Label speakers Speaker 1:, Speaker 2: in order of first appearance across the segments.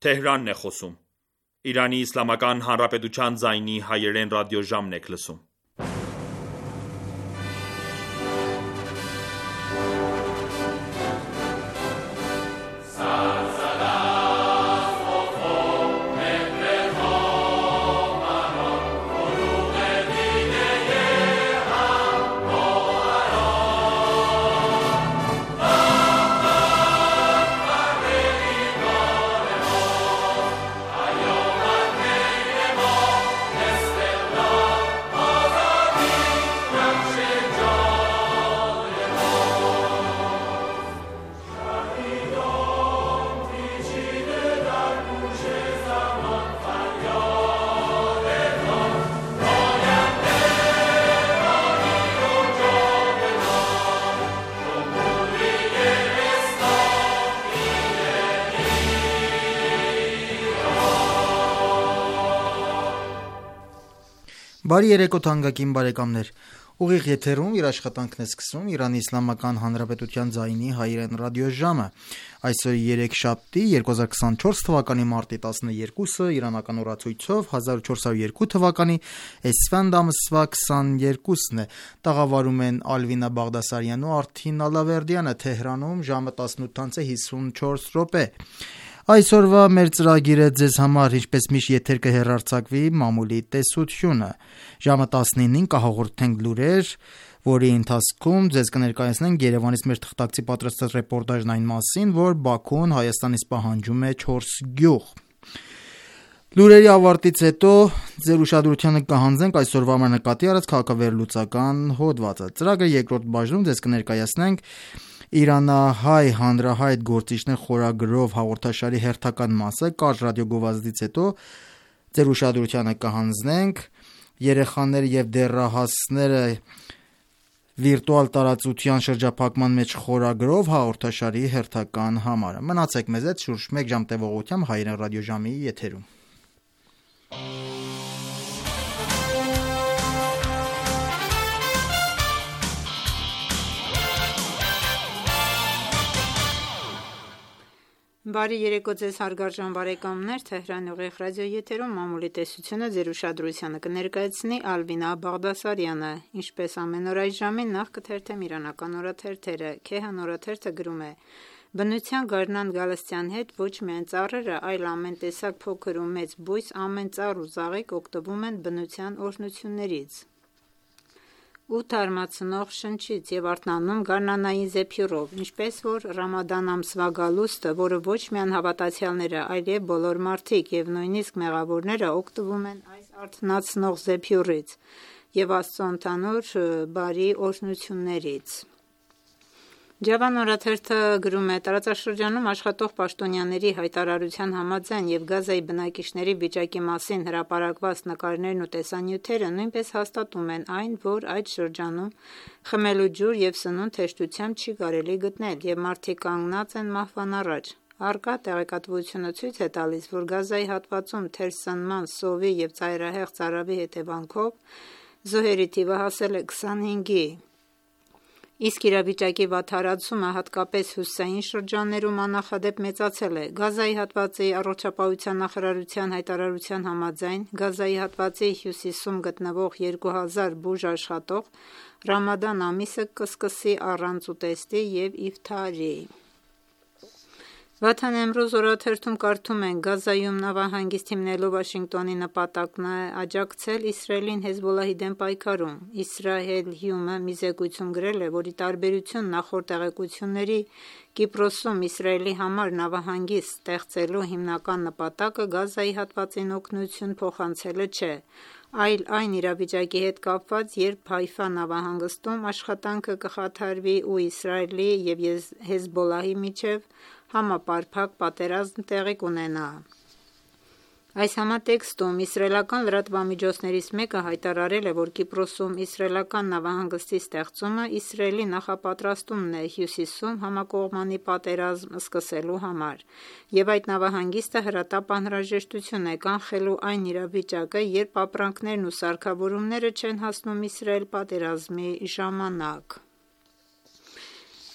Speaker 1: Թեհրանն է խոսում։ Իրանի Իսլամական Հանրապետության ձայնի հայերեն ռադիոժամն եք լսում։
Speaker 2: Բարի երեկո թանկագին բարեկամներ, ուղիղ եթերում իր աշխատանքն է սկսում Իրանի Իսլամական Հանրապետության ձայնի հայերեն ռադիոժամը, այսօր երեքշաբթի 2024 թվականի մարտի 12-ը իրանական օրացույցով 1402 թվականի էսֆանդ ամսվա 22-ն է, տաղավարում են Ալվինա Բաղդասարյանն ու Արթին Ալավերդյանը, Թեհրանում ժամը 18:54։ Այսօրվա մեր ծրագիրը ձեզ համար ինչպես միշտ եթեր կհեռարձակվի մամուլի տեսությունը, ժամը 19-ին կհաղորդենք լուրեր, որի ընթացքում ձեզ կներկայացնենք Երևանից մեր թղթակցի պատրաստած ռեպորտաժն այն մասին, որ Բաքուն Հայաստանից պահանջում է 4 գյուղ։ Լուրերի ավարտից հետո ձեր ուշադրությանը կհանձնենք այսօրվա համար նկատի առած քաղաքավերլուծական հոդվածը։ Ծրագրի երկրորդ բաժնում ձեզ կներկայացնենք Իրանահայ հանրահայտ գործիչներ խորագրով հաղորդաշարի հերթական մասը, կարճ ռադիոգովազդից հետո ձեր ուշադրությանը կհանձնենք երեխաները եւ դեռահասները վիրտուալ տարածության շրջափակման մեջ խորագրով հաղորդաշարի հերթական համարը։ Մնացեք մեզ հետ շուրջ 1 ժամ տևողությամբ հայերեն ռադիոժամի եթերում։
Speaker 3: Բարի երեկո ձեզ հարգարժան բարեկամներ, Թեհրանի ուղիղ ռադիոեթերում մամուլի տեսությունը ձեր ուշադրությանը կներկայացնի Ալվինա Բաղդասարյանը։ Ինչպես ամեն օր այս ժամին նախ կթերթեմ իրանական օրաթերթերը։ Քեհան օրաթերթը գրում է. Բնության գարնան Գալստյան հետ ոչ միայն ծառերը, այլ ամեն տեսակ փոքր ու մեծ բույս, ամեն ծառ ու ծաղիկ օգտվում են բնության օրհնություններից ու թարմացնող շնչից եւ արթնանում գարնանային զեփյուրով, ինչպես որ Ռամադան ամսվա գալուստը, որը ոչ միայն հավատացյալները, այլև բոլոր մարդիկ եւ նույնիսկ մեղավորները օգտվում են այս արթնացնող զեփյուրից եւ Աստծո ընդհանուր բարի օրհնություններից։ Ջավան օրաթերթը գրում է. տարածաշրջանում աշխատող պաշտոնյաների հայտարարության համաձայն եւ Գազայի բնակիչների վիճակի մասին հրապարակված նկարներն ու տեսանյութերը նույնպես հաստատում են այն, որ այդ շրջանում խմելու ջուր եւ սնունդ հեշտությամբ չի կարելի գտնել եւ մարդիկ կանգնած են մահվան առաջ։ Առկա տեղեկատվությունը ցույց է տալիս, որ Գազայի հատվածում թերսնման, սովի եւ ծայրահեղ ծարավի հետևանքով զոհերի թիվը հասել է 25-ի։ Իսկ իրավիճակի վատթարացումը հատկապես հյուսիսային շրջաններում աննախադեպ մեծացել է։ Գազայի հատվածի առողջապահության նախարարության հայտարարության համաձայն Գազայի հատվածի հյուսիսում գտնվող 2000 բուժ աշխատող Ռամադան ամիսը կսկսի առանց ուտեստի եւ իֆթարի։ Վաթան Էմրոզ օրաթերթում կարդում ենք. Գազայում նավահանգիստ հիմնելու Վաշինգտոնի նպատակն է աջակցել Իսրայելին Հեզբոլլահի դեմ պայքարում։ Իսրայել Հյումը մի զեկույցում գրել է, որ ի տարբերություն նախորդ տեղեկությունների, Կիպրոսում Իսրայելի համար նավահանգիստ ստեղծելու հիմնական նպատակը Գազայի հատվածին օգնություն փոխանցելը չէ, այլ այն իրավիճակի հետ կապված, երբ Հայֆա նավահանգստում աշխատանքը կխաթարվի ու Իսրայելի եւ Հեզբոլլահի միջև համապարփակ պատերազմ տեղի կունենա։ Այս համատեքստում իսրայելական լրատվամիջոցներից մեկը հայտարարել է, որ Կիպրոսում իսրայելական նավահանգստի ստեղծումը Իսրայելի նախապատրաստումն է հյուսիսում համակողմանի պատերազմ սկսելու համար, եւ այդ նավահանգիստը հրատապ անհրաժեշտություն է կանխելու այն իրավիճակը, երբ ապրանքներն ու սարքավորումները չեն հասնում Իսրայել պատերազմի ժամանակ։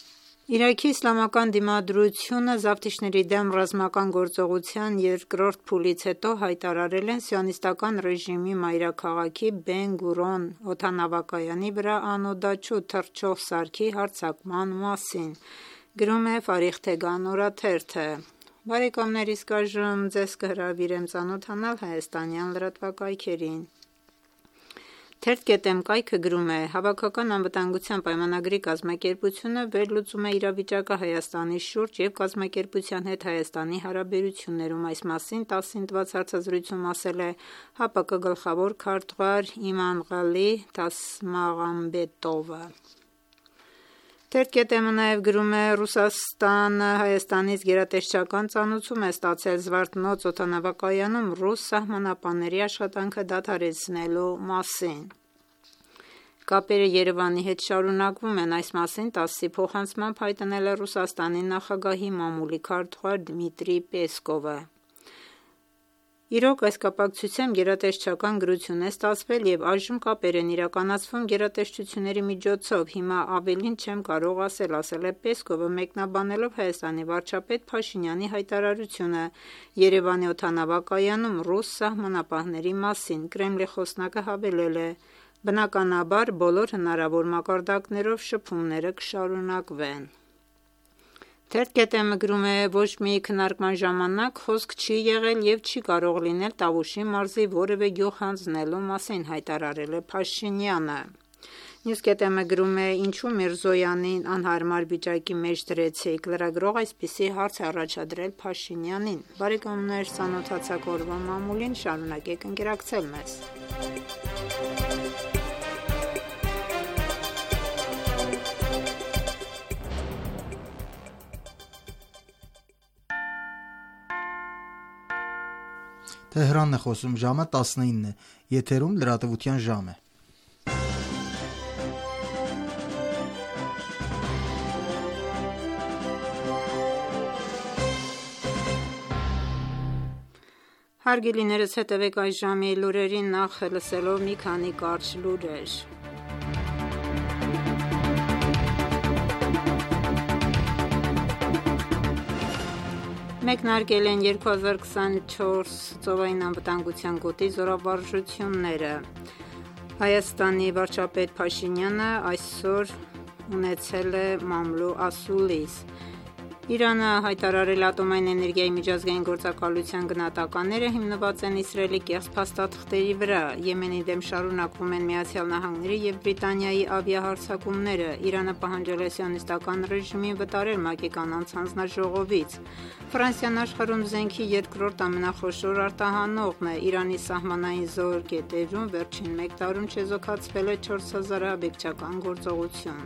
Speaker 3: Իրաքի իսլամական դիմադրությունը զավթիչների դեմ ռազմական գործողության երկրորդ փուլից հետո հայտարարել են սիոնիստական ռեժիմի մայրաքաղաքի Բեն Գուրիոն օդանավակայանի վրա անօդաչու թռչող սարքի հարձակման մասին, գրում է Ֆարիղ-Թեգան օրաթերթը։ Բարեկամներ, իսկ այժմ ձեզ կհրավիրեմ ծանոթանալ հայաստանյան լրատվակայքերին։ Թերթ.am կայքը գրում է. Հավաքական անվտանգության պայմանագրի կազմակերպությունը վերլուծում է իրավիճակը Հայաստանի շուրջ և կազմակերպության հետ Հայաստանի հարաբերություններում։ Այս մասին 10-ին տված հարցազրույցում ասել է ՀԱՊԿ գլխավոր քարտուղար Իմամղալի Տասմաղամբետովը։ Թերթ.am-ը նաև գրում է. Ռուսաստանը Հայաստանից գերատեսչական ծանուցում է ստացել Զվարթնոց օդանավակայանում ռուս սահմանապանների աշխատանքը դադարեցնելու մասին։ Կապերը Երևանի հետ շարունակվում են, այս մասին ՏԱՍՍ-ի փոխանցմամբ հայտնել է Ռուսաստանի նախագահի մամուլի քարտուղար Դմիտրի Պեսկովը։ Իրոք, այս կապակցությամբ գերատեսչական գրություն է ստացվել և այժմ կապեր են իրականացվում գերատեսչությունների միջոցով։ Հիմա ավելին չեմ կարող ասել է Պեսկովը, մեկնաբանելով Հայաստանի վարչապետ Փաշինյանի հայտարարությունը Երևանի օդանավակայանում ռուս սահմանապահների մասին։ Կրեմլի խոսնակը հավելել է. բնականաբար բոլոր հնարավոր մակարդակներով շփումները կշարունակվեն։ Թերթ.am-ը գրում է. ոչ մի քննարկման ժամանակ խոսք չի եղել և չի կարող լինել Տավուշի մարզի որևէ գյուղ հանձնելու մասին, հայտարարել է Փաշինյանը։ News.am-ը գրում է. ինչու Միրզոյանին անհարմար վիճակի մեջ դրեցիք, լրագրող այսպիսի հարց է առաջադրել Փաշինյանին։ Բարեկամներ, ծանոթացաք օրվա մամուլին, շարունակեք ընկերակցել մեզ։
Speaker 2: Թեհրանն է խոսում, ժամը 19 է, եթերում լրատվության ժամ է։
Speaker 3: Հարգելիներս, հետևեք այս ժամի լուրերին, նախ լսելով մի քանի կարճ լուրեր։ Մեկնարկել են 2024 ծովային անվտանգության գոտի զորավարժությունները։ Հայաստանի վարչապետ Փաշինյանը այսօր ունեցել է մամլու ասուլիս։ Իրանը հայտարարել ատոմային էներգիայի միջազգային գործակալության գնահատականները հիմնված են Իսրայելի կեղծ փաստաթղթերի վրա։ Եմենի դեմ շարունակվում են ԱՄՆ-ի և Բրիտանիայի ավիահարձակումները։ Իրանը պահանջել է սիոնիստական ռեժիմին վտարել ՄԱԿ-ի կանանց հանձնաժողովից։ Ֆրանսիան աշխարհում զենքի երկրորդ ամենախոշոր արտահանողն է։ Իրանի սահմանային զորկետերում վերջին մեկ տարում չեզոքացվել է 4000 ահաբեկչական գործողություն։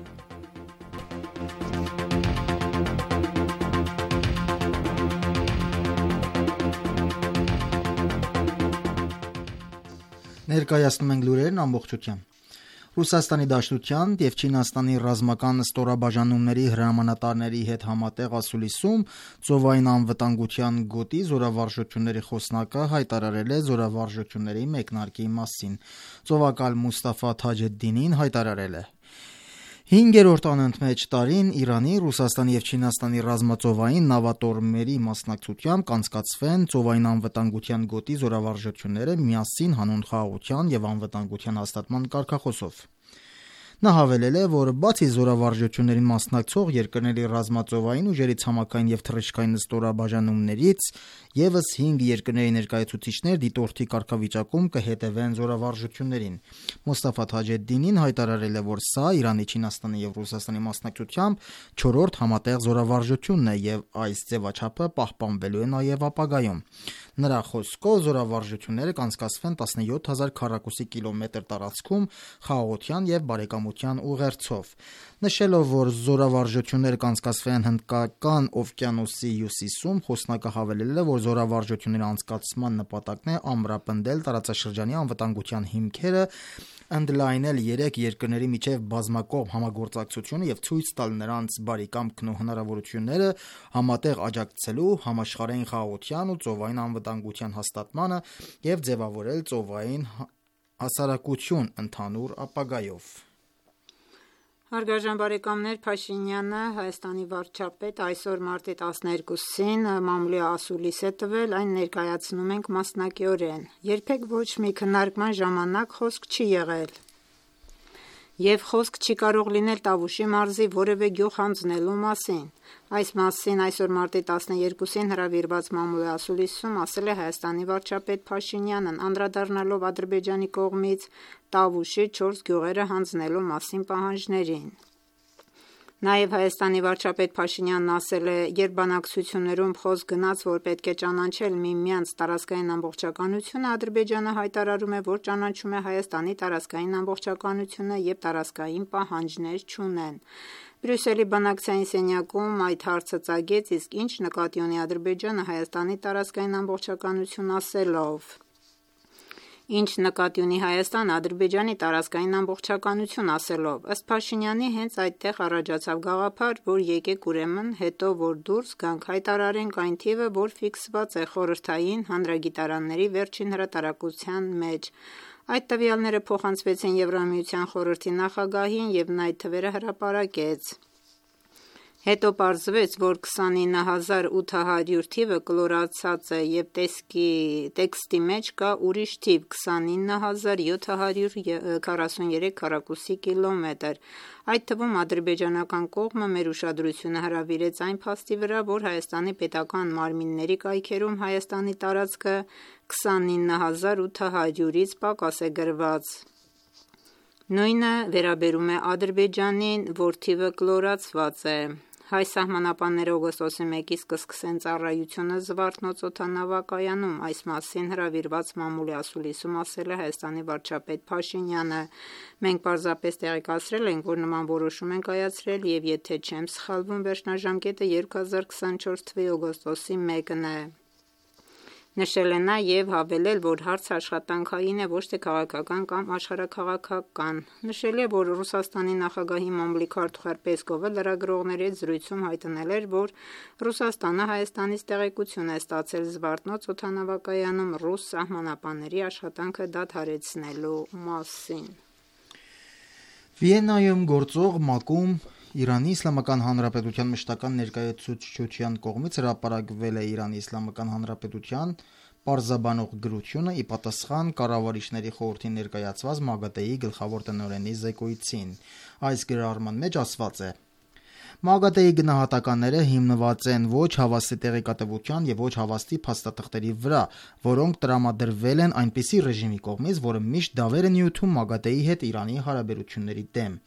Speaker 2: Ներկայացնում ենք լուրերն ամբողջությամբ։ Ռուսաստանի Դաշնության և Չինաստանի ռազմական ստորաբաժանումների հրամանատարների հետ համատեղ ասուլիսում ծովային անվտանգության գոտի զորավարժությունների խոսնակը հայտարարել է զորավարժությունների մեկնարկի մասին։ Ծովակալ Մուստաֆա Թաջեդդինին հայտարարել է. 5-րդ անընդմեջ տարին Իրանի, Ռուսաստանի և Չինաստանի ռազմածովային նավատորմերի մասնակցությամբ կանցկացվեն ծովային անվտանգության գոտի զորավարժությունները միասին հանուն խաղաղության և անվտանգության հաստատման կարգախոսով։ Նա հավելել է, որ բացի զորավարժություններին մասնակցող երկրների ռազմածովային ուժերի ցամաքային և թռիչքային ստորաբաժանումներից, ևս 5 երկրների ներկայացուցիչներ դիտորդի կարգավիճակում կհետևեն զորավարժություններին։ Մուստաֆա Թաջեդդինին հայտարարել է, որ սա Իրանի, Չինաստանի և Ռուսաստանի մասնակցությամբ 4-րդ համատեղ զորավարժությունն է և այս ձևաչափը պահպանվելու է նաև ապագայում։ Նրա խոսքով զորավարժությունները կանցկացվեն 17000 քառակուսի կիլոմետր տարածքում խաղաղության և բարեկամության ուղերձով։ Նշելով, որ զորավարժությունները կանցկացվեն Հնդկական օվկիանոսի հյուսիսում, խոսնակը հավելել է, որ զորավարժությունների անցկացման նպատակն է ամրապնդել տարածաշրջանի անվտանգության հիմքերը, ընդլայնել 3 երկրների միջև բազմակողմ համագործակցությունը և ցույց տալ նրանց բարեկամքն ու հնարավորությունները համատեղ աջակցելու համաշխարհային խաղաղության ու ծովային անվտանգության հաստատմանը և ձևավորել ծովային հասարակություն ընդհանուր ապագայով։
Speaker 3: Հարգարժան բարեկամներ, Փաշինյանը, Հայաստանի վարչապետ, այսօր մարտի 12-ին մամուլի ասուլիս է տվել, այն ներկայացնում ենք մասնակիորեն։ Երբեք ոչ մի քննարկման ժամանակ խոսք չի եղել և խոսք չի կարող լինել Տավուշի մարզի որևէ գյուղ հանձնելու մասին։ Այս մասին այսօր մարտի 12-ին հրավիրված մամուլի ասուլիսում ասել է Հայաստանի վարչապետ Փաշինյանն, անդրադառնալով Ադրբեջանի կողմից Տավուշի 4 գյուղերը հանձնելու մասին պահանջներին։ Նաև Հայաստանի վարչապետ Փաշինյանն ասել է, երբ բանակցություններում խոսք գնաց, որ պետք է ճանաչել միմյանց տարածքային ամբողջականությունը, Ադրբեջանը հայտարարում է, որ ճանաչում է Հայաստանի տարածքային ամբողջականությունը և տարածքային պահանջներ չունեն։ Բրյուսելի բանակցային սենյակում այդ հարցը ծագեց, իսկ ինչ նկատի ունի Ադրբեջանը Հայաստանի տարածքային ամբողջականություն ասելով։ Ինչ նկատի ունի Հայաստանը Ադրբեջանի տարածքային ամբողջականություն ասելով։ Ըստ Փաշինյանի հենց այդտեղ առաջացավ գաղափար, որ եկեք ուրեմն հետո որ դուրս գանք հայտարարենք այն թիվը, որ ֆիքսված է խորհրդային հանրագիտարանների վերջին հրատարակության մեջ։ Այդ տվյալները փոխանցվեցին Եվրամիության խորհրդի նախագահին և նա այդ թվերը հրապարակեց։ Հետո պարզվեց, որ 29800 թիվը կլորացած է և տեքստի մեջ կա ուրիշ թիվ 29743 քառակուսի կիլոմետր։ Այդ թվում ադրբեջանական կողմը մեր ուշադրությունը հրավիրեց այն փաստի վրա, որ Հայաստանի պետական մարմինների կայքերում Հայաստանի տարածքը 29800-ից պակաս է գրված։ Նույնը վերաբերում է Ադրբեջանին, որ թիվը կլորացված է։ Հայ սահմանապանները օգոստոսի 1-ից կսկսեն ծառայությունը Զվարթնոց օդանավակայանում, այս մասին հրավիրված մամուլի ասուլիսում ասել է Հայաստանի վարչապետ Փաշինյանը։ Մենք պարզապես տեղեկացրել ենք, որ նման որոշում ենք կայացրել և եթե չեմ սխալվում, վերջնաժամկետը 2024 թվականի օգոստոսի 1-ն է։ Նշել է նա և հավելել, որ հարցը աշխատանքային է, ոչ թե քաղաքական կամ աշխարհաքաղաքական։ Նշել է, որ Ռուսաստանի նախագահի մամուլի քարտուղար Պեսկովը լրագրողների հետ զրույցում հայտնել էր, որ Ռուսաստանը Հայաստանից տեղեկություն է ստացել Զվարթնոց օդանավակայանում ռուս սահմանապանների աշխատանքը դադարեցնելու մասին։
Speaker 2: Վիեննայում գործող ՄԱԿ-ում Իրանի Իսլամական Հանրապետության մշտական ներկայացուցչության կողմից հրապարակվել է Իրանի Իսլամական Հանրապետության պարզաբանող գրությունը՝ ի պատասխան կառավարիչների խորհրդի ներկայացված ՄԱԳԱՏԷ-ի գլխավոր տնօրենի զեկույցին։ Այս գրառման մեջ ասված է. ՄԱԳԱՏԷ-ի գնահատականները հիմնված են ոչ հավաստի տեղեկատվության և ոչ հավաստի փաստաթղթերի վրա, որոնք տրամադրվել են այնպիսի ռեժիմի կողմից, որը միշտ դավեր է նյութում ՄԱԳԱՏԷ-ի հետ Իրանի հարաբերությունների դեմ։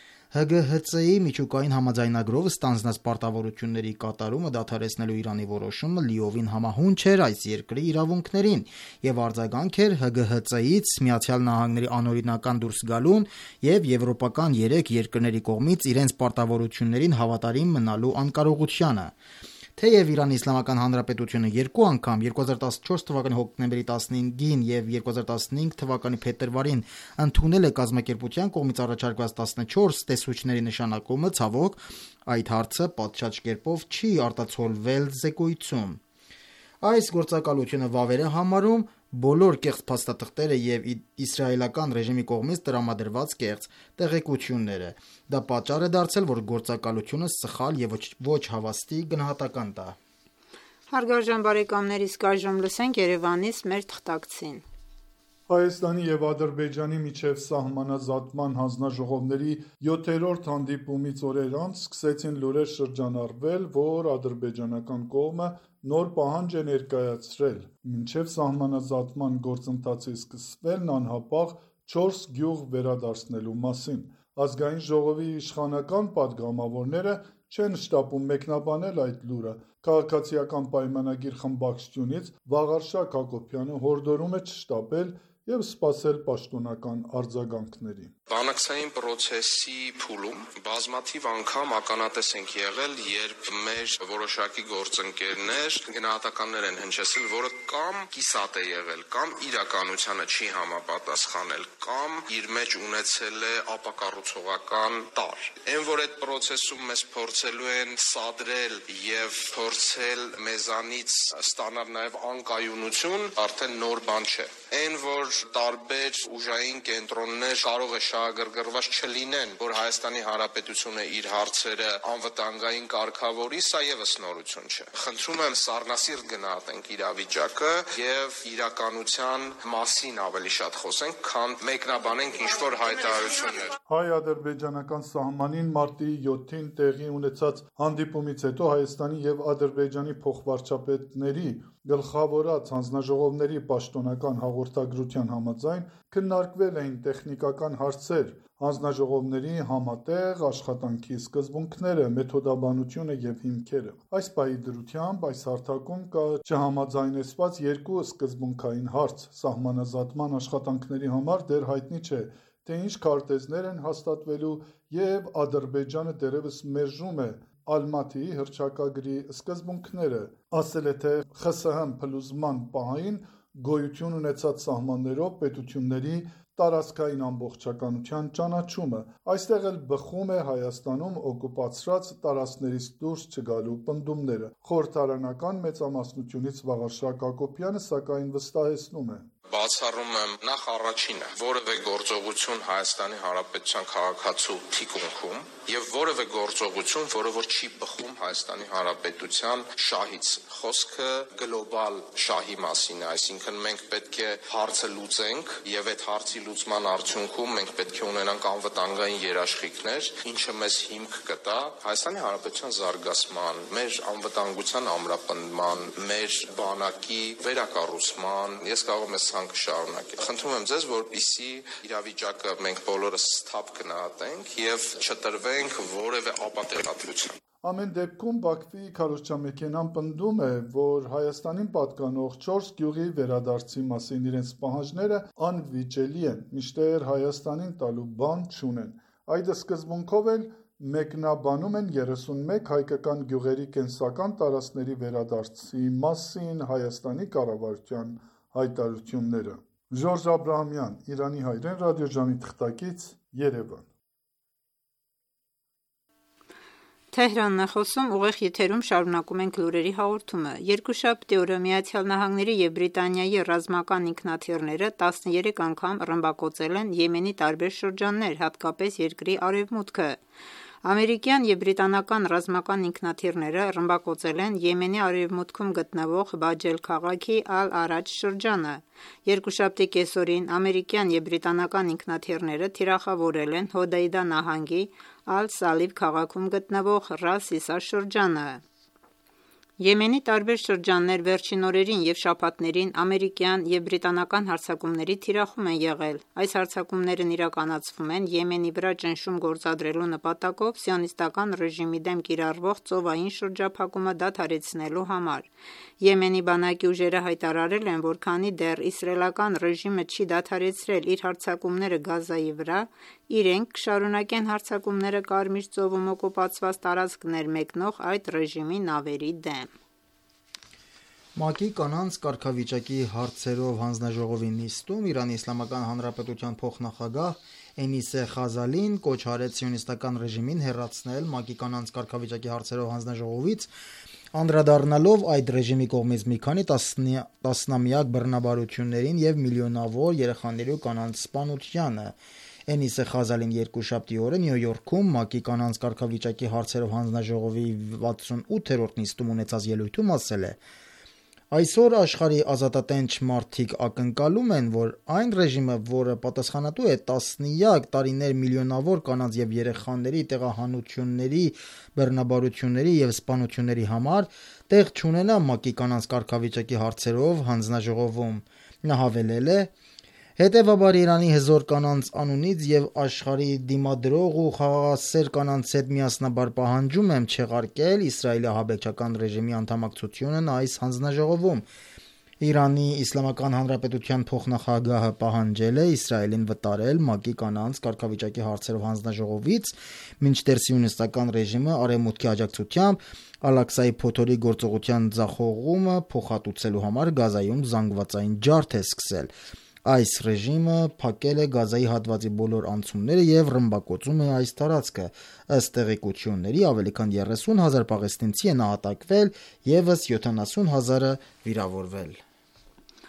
Speaker 2: ՀԳՀԾ-ի միջուկային համաձայնագրով ստանձնած պարտավորությունների կատարումը դադարեցնելու Իրանի որոշումը լիովին համահունչ էր այս երկրի իրավունքներին և արձագանք էր ՀԳՀԾ-ից ԱՄՆ-ի անօրինական դուրս գալուն և եվրոպական 3 երկրների կողմից իրենց պարտավորություններին հավատարիմ մնալու անկարողությանը։ Թեև Իրանի Իսլամական Հանրապետությունը երկու անգամ 2014 թվականի հոկտեմբերի 15-ին և 2015 թվականի փետրվարին ընդունել է կազմակերպության կողմից առաջարկված 14 տեսուչների նշանակումը, ցավոք, այդ հարցը պատշաճ կերպով չի արտացոլվել զեկույցում։ Այս գործակալությունը վավեր է համարում բոլոր կեղծ փաստաթղթերը և իսրայելական ռեժիմի կողմից տրամադրված կեղծ տեղեկությունները։ Դա պատճառ է դարձել, որ գործակալությունը սխալ և ոչ հավաստի գնահատական տա։
Speaker 3: Հարգարժան բարեկամներ, իսկ այժմ լսենք Երևանից մեր թղթակցին։
Speaker 4: Հայաստանի և Ադրբեջանի միջև սահմանազատման հանձնաժողովների 7-րդ հանդիպումից օրեր անց սկսեցին լուրեր շրջանառվել, որ ադրբեջանական կողմը նոր պահանջ է ներկայացրել մինչև սահմանազատման գործընթացի սկսվելն անհապաղ 4 գյուղ վերադարձնելու մասին։ Ազգային ժողովի իշխանական պատգամավորները չեն շտապում մեկնաբանել այդ լուրը։ Քաղաքացիական պայմանագիր խմբակցությունից Վաղարշակ Հակոբյանը հորդորում է չշտապել և սպասել պաշտոնական արձագանքների։
Speaker 5: Բանակցային պրոցեսի փուլում բազմաթիվ անգամ ականատես ենք եղել, երբ մեր որոշակի գործընկերներ գնահատականներ են հնչեցել, որը կամ կիսատ է եղել, կամ իրականությանը չի համապատասխանել, կամ իր մեջ ունեցել է ապակառուցողական տարր։ Այն որ այդ պրոցեսում մեզ փորձելու են սադրել եւ փորձել մեզանից ստանալ նաեւ անկայունություն, արդեն նոր բան չէ։ Այն որ տարբեր ուժային կենտրոններ կարող է խաղագրգռված չլինեն, որ Հայաստանի Հանրապետությունը իր հարցերը անվտանգային կարգավորի, սա եւս նորություն չէ։ Խնդրում եմ սառնասիրտ գնահատենք իրավիճակը եւ իրականության մասին ավելի շատ խոսենք, քան մեկնաբանենք ինչ-որ հայտարարություններ։
Speaker 4: Հայ-ադրբեջանական սահմանին մարտի 7-ին տեղի ունեցած հանդիպումից հետո Հայաստանի եւ Ադրբեջանի փոխվարչապետների գլխավորած հանձնաժողովների պաշտոնական հաղորդագրության համաձայն քննարկվել էին տեխնիկական հարցեր, հանձնաժողովների համատեղ աշխատանքի սկզբունքները, մեթոդաբանությունը եւ հիմքերը։ Այս պահի դրությամբ այս հարթակում կա չհամաձայնեցված երկու սկզբունքային հարց։ Սահմանազատման աշխատանքների համար դեռ հայտնի չէ, թե ինչ քարտեզներ են հաստատվելու եւ Ադրբեջանը դեռևս մերժում է Ալմատիի հռչակագրի սկզբունքները, ասել է, թե ԽՍՀՄ փլուզման պահին գոյություն ունեցած սահմաններով պետությունների տարածքային ամբողջականության ճանաչումը։ Այստեղ էլ բխում է Հայաստանում օկուպացրած տարածքներից դուրս չգալու պնդումները։ Խորհրդարանական մեծամասնությունից Վաղարշակ Հակոբյանը սակայն վստահեցնում է.
Speaker 5: Բացառում եմ նախ առաջինը, որևէ գործողություն Հայաստանի Հանրապետության քաղաքացու թիկունքում եւ որևէ գործողություն, որը որ չի բխում Հայաստանի Հանրապետության շահից։ Խոսքը գլոբալ շահի մասին է, այսինքն մենք պետք է հարցը լուծենք եւ այդ հարցի լուծման արդյունքում մենք պետք է ունենանք անվտանգային երաշխիքներ, ինչը մեզ հիմք կտա Հայաստանի Հանրապետության զարգացման, մեր անվտանգության ամրապնդման, մեր բանակի վերակառուցման։ Ես կարող եմ շարունակել։ Խնդրում եմ ձեզ, որպեսզի իրավիճակը մենք բոլորս սթափ գնահատենք եւ չտրվենք որևէ ապատեղադրության։
Speaker 4: Ամեն դեպքում Բաքվի քարոզչամեքենան պնդում է, որ Հայաստանին պատկանող 4 գյուղի վերադարձի մասին իրենց պահանջները անվիճելի են, մինչդեռ Հայաստանին տալու բան չունեն։ Այդ սկզբունքով էլ մեկնաբանում են 31 հայկական գյուղերի կենսական տարածքների վերադարձի մասին Հայաստանի կառավարության հայտարարությունները։ Ժորժ Աբրահամյան, Իրանի հայրեն, ռադիոժամի թղթակից, Երևան։
Speaker 3: Թեհրանն է խոսում, ուղիղ եթերում շարունակում ենք լուրերի հաղորդումը։ Երկուշաբթի օրը Միացյալ Նահանգների եւ Բրիտանիայի ռազմական ինքնաթիռները 13 անգամ ռմբակոծել են Եմենի տարբեր շրջաններ, հատկապես երկրի արևմուտքը։ Ամերիկյան եւ բրիտանական ռազմական ինքնաթիռները ռմբակոծել են Եմենի արևմուտքում գտնվող Բաջել քաղաքի Ալ-Արաջ շրջանը։ Երկուշաբթի կեսօրին ամերիկյան եւ բրիտանական ինքնաթիռները թիրախավորել են Հոդեյդա նահանգի Ալ-Սալիվ քաղաքում գտնվող Ռաս Իսա շրջանը։ Եմենի տարբեր շրջաններ վերջին օրերին եւ շաբաթներին ամերիկյան եւ բրիտանական հարձակումների թիրախում են եղել։ Այս հարձակումներն իրականացվում են Եմենի վրա ճնշում գործադրելու նպատակով սիոնիստական ռեժիմի դեմ կիրառվող ծովային շրջափակումը դադարեցնելու համար։ Եմենի բանակի ուժերը հայտարարել են, որ քանի դեռ իսրայելական ռեժիմը չի դադարեցրել իր հարձակումները Գազայի վրա, իրենք կշարունակեն հարձակումները Կարմիր ծովում օկուպացված տարածքներ մեկնող այդ ռեժիմի նավերի դեմ։
Speaker 2: ՄԱԿ-ի կանանց կարգավիճակի հարցերով հանձնաժողովի նիստում Իրանի Իսլամական Հանրապետության փոխնախագահ Էնիսե Խազալին կոչ արեց սիոնիստական ռեժիմին հեռացնել ՄԱԿ-ի կանանց կարգավիճակի հարցերով հանձնաժողովից, անդրադառնալով այդ ռեժիմի կողմից մի քանի տասնամյակ բռնաբարություններին եւ միլիոնավոր երեխաների ու կանանց սպանությանը։ Էնիսե Խազալին երկուշաբթի օրը Նյու Յորքում ՄԱԿ-ի կանանց կարգավիճակի հարցերով հանձնաժողովի 68-րդ նիստում ունեցած ելույթում ասել է. Այսօր աշխարհի ազատատենչ մարդիկ ակնկալում են, որ այն ռեժիմը, որը պատասխանատու է տասնյակ տարիներ միլիոնավոր կանանց եւ երեխաների տեղահանությունների, բռնաբարությունների եւ սպանությունների համար, տեղ չունենա ՄԱԿ-ի կանանց կարգավիճակի հարցերով հանձնաժողովում։ Նա հավելել է. Հետևաբար Իրանի հզոր կանանց անունից եւ աշխարհի դիմադրող ու խաղաղասեր կանանց հետ միասնաբար պահանջում եմ չեղարկել Իսրայելի ահաբեկչական ռեժիմի անդամակցությունն այս հանձնաժողովում։ Իրանի Իսլամական Հանրապետության փոխնախագահը պահանջել է Իսրայելին վտարել ՄԱԿ-ի կանանց կարգավիճակի հարցերով հանձնաժողովից, մինչդեռ սիոնիստական ռեժիմը արևմուտքի աջակցությամբ Ալ-Ակսայի փոթորի գործողության ձախողումը փոխհատուցելու համար Գազայում զանգվածային ջարդ է սկսել։ Այս ռեժիմը փակել է Գազայի հատվածի բոլոր անցումները եւ ռմբակոծում է այս տարածքը։ Ըստ տեղեկությունների ավելի քան 30,000 պաղեստինցի է նահատակվել, եւս 70,000-ը վիրավորվել։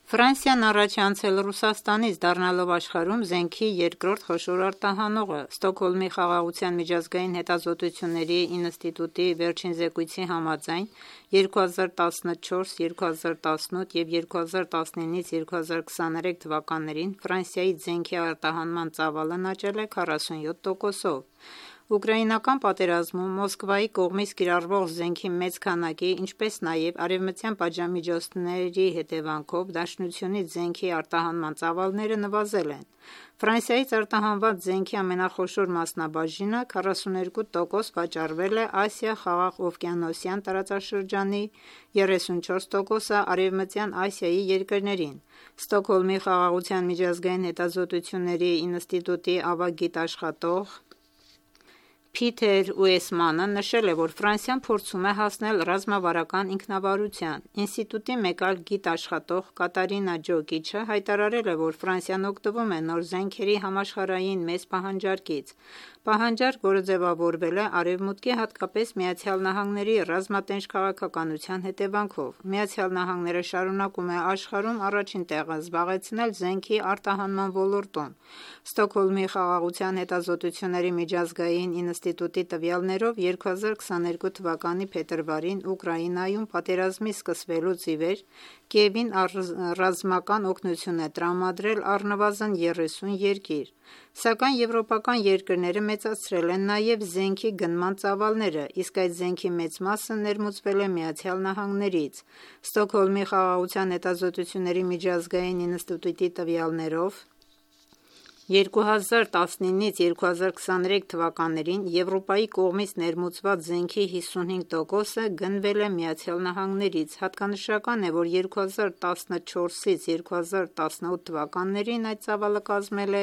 Speaker 3: Ֆրանսիան առաջ է անցել Ռուսաստանից, դառնալով աշխարհում զենքի երկրորդ խոշոր արտահանողը։ Ստոկհոլմի խաղաղության միջազգային հետազոտությունների ինստիտուտի վերջին զեկույցի համաձայն 2014, 2018 և 2019-ից 2023 թվականներին Ֆրանսիայից զենքի արտահանման ծավալն աճել է 47%-ով։ Ուկրաինական պատերազմում Մոսկվայի կողմից կիրառվող զենքի մեծ քանակի, ինչպես նաև արևմտյան պատժամիջոցների հետևանքով Դաշնությունից զենքի արտահանման ծավալները նվազել են։ Ֆրանսիայից արտահանված զենքի ամենախոշոր մասնաբաժինը 42% վաճառվել է Ասիա-Խաղաղօվկիանոսյան տարածաշրջանի, 34%-ը Արևմտյան Ասիայի երկրներին։ Ստոկհոլմի խաղաղության միջազգային հետազոտությունների ինստիտուտի ավագ գիտաշխատող Փիթեր Ուեսմանը նշել է, որ Ֆրանսիան փորձում է հասնել ռազմավարական ինքնավարության։ Ինստիտուտի մեկ այլ գիտաշխատող Կատարինա Ջոկիչը հայտարարել է, որ Ֆրանսիան օգտվում է նոր զենքերի համաշխարհային մեծ պահանջարկից։ Պահանջարկ, որը ձևավորվել է Արևմուտքի, հատկապես ԱՄՆ-ի ռազմատենչ քաղաքականության հետևանքով։ ԱՄՆ-ը շարունակում է աշխարհում առաջին տեղը զբաղեցնել զենքի արտահանման ոլորտում։ Ստոկհոլմի խաղաղության հետազոտությունների միջազգային ինստիտուտի տվյալներով 2022 թվականի փետրվարին Ուկրաինայում պատերազմի սկսվելուց ի վեր Կիևին ռազմական օգնություն է տրամադրել առնվազն 30 երկիր։ Սակայն եվրոպական երկրները մեծացրել են նաև զենքի գնման ծավալները, իսկ այդ զենքի մեծ մասը ներմուծվել է ԱՄՆ-ից։ Ստոկհոլմի խաղաղության հետազոտությունների միջազգային ինստիտուտի տվյալներով 2019-ից 2023 թվականներին Եվրոպայի կողմից ներմուծված զենքի 55%-ը գնվել է ԱՄՆ-ից։ Հատկանշական է, որ 2014-ից 2018 թվականներին այդ ծավալը կազմել է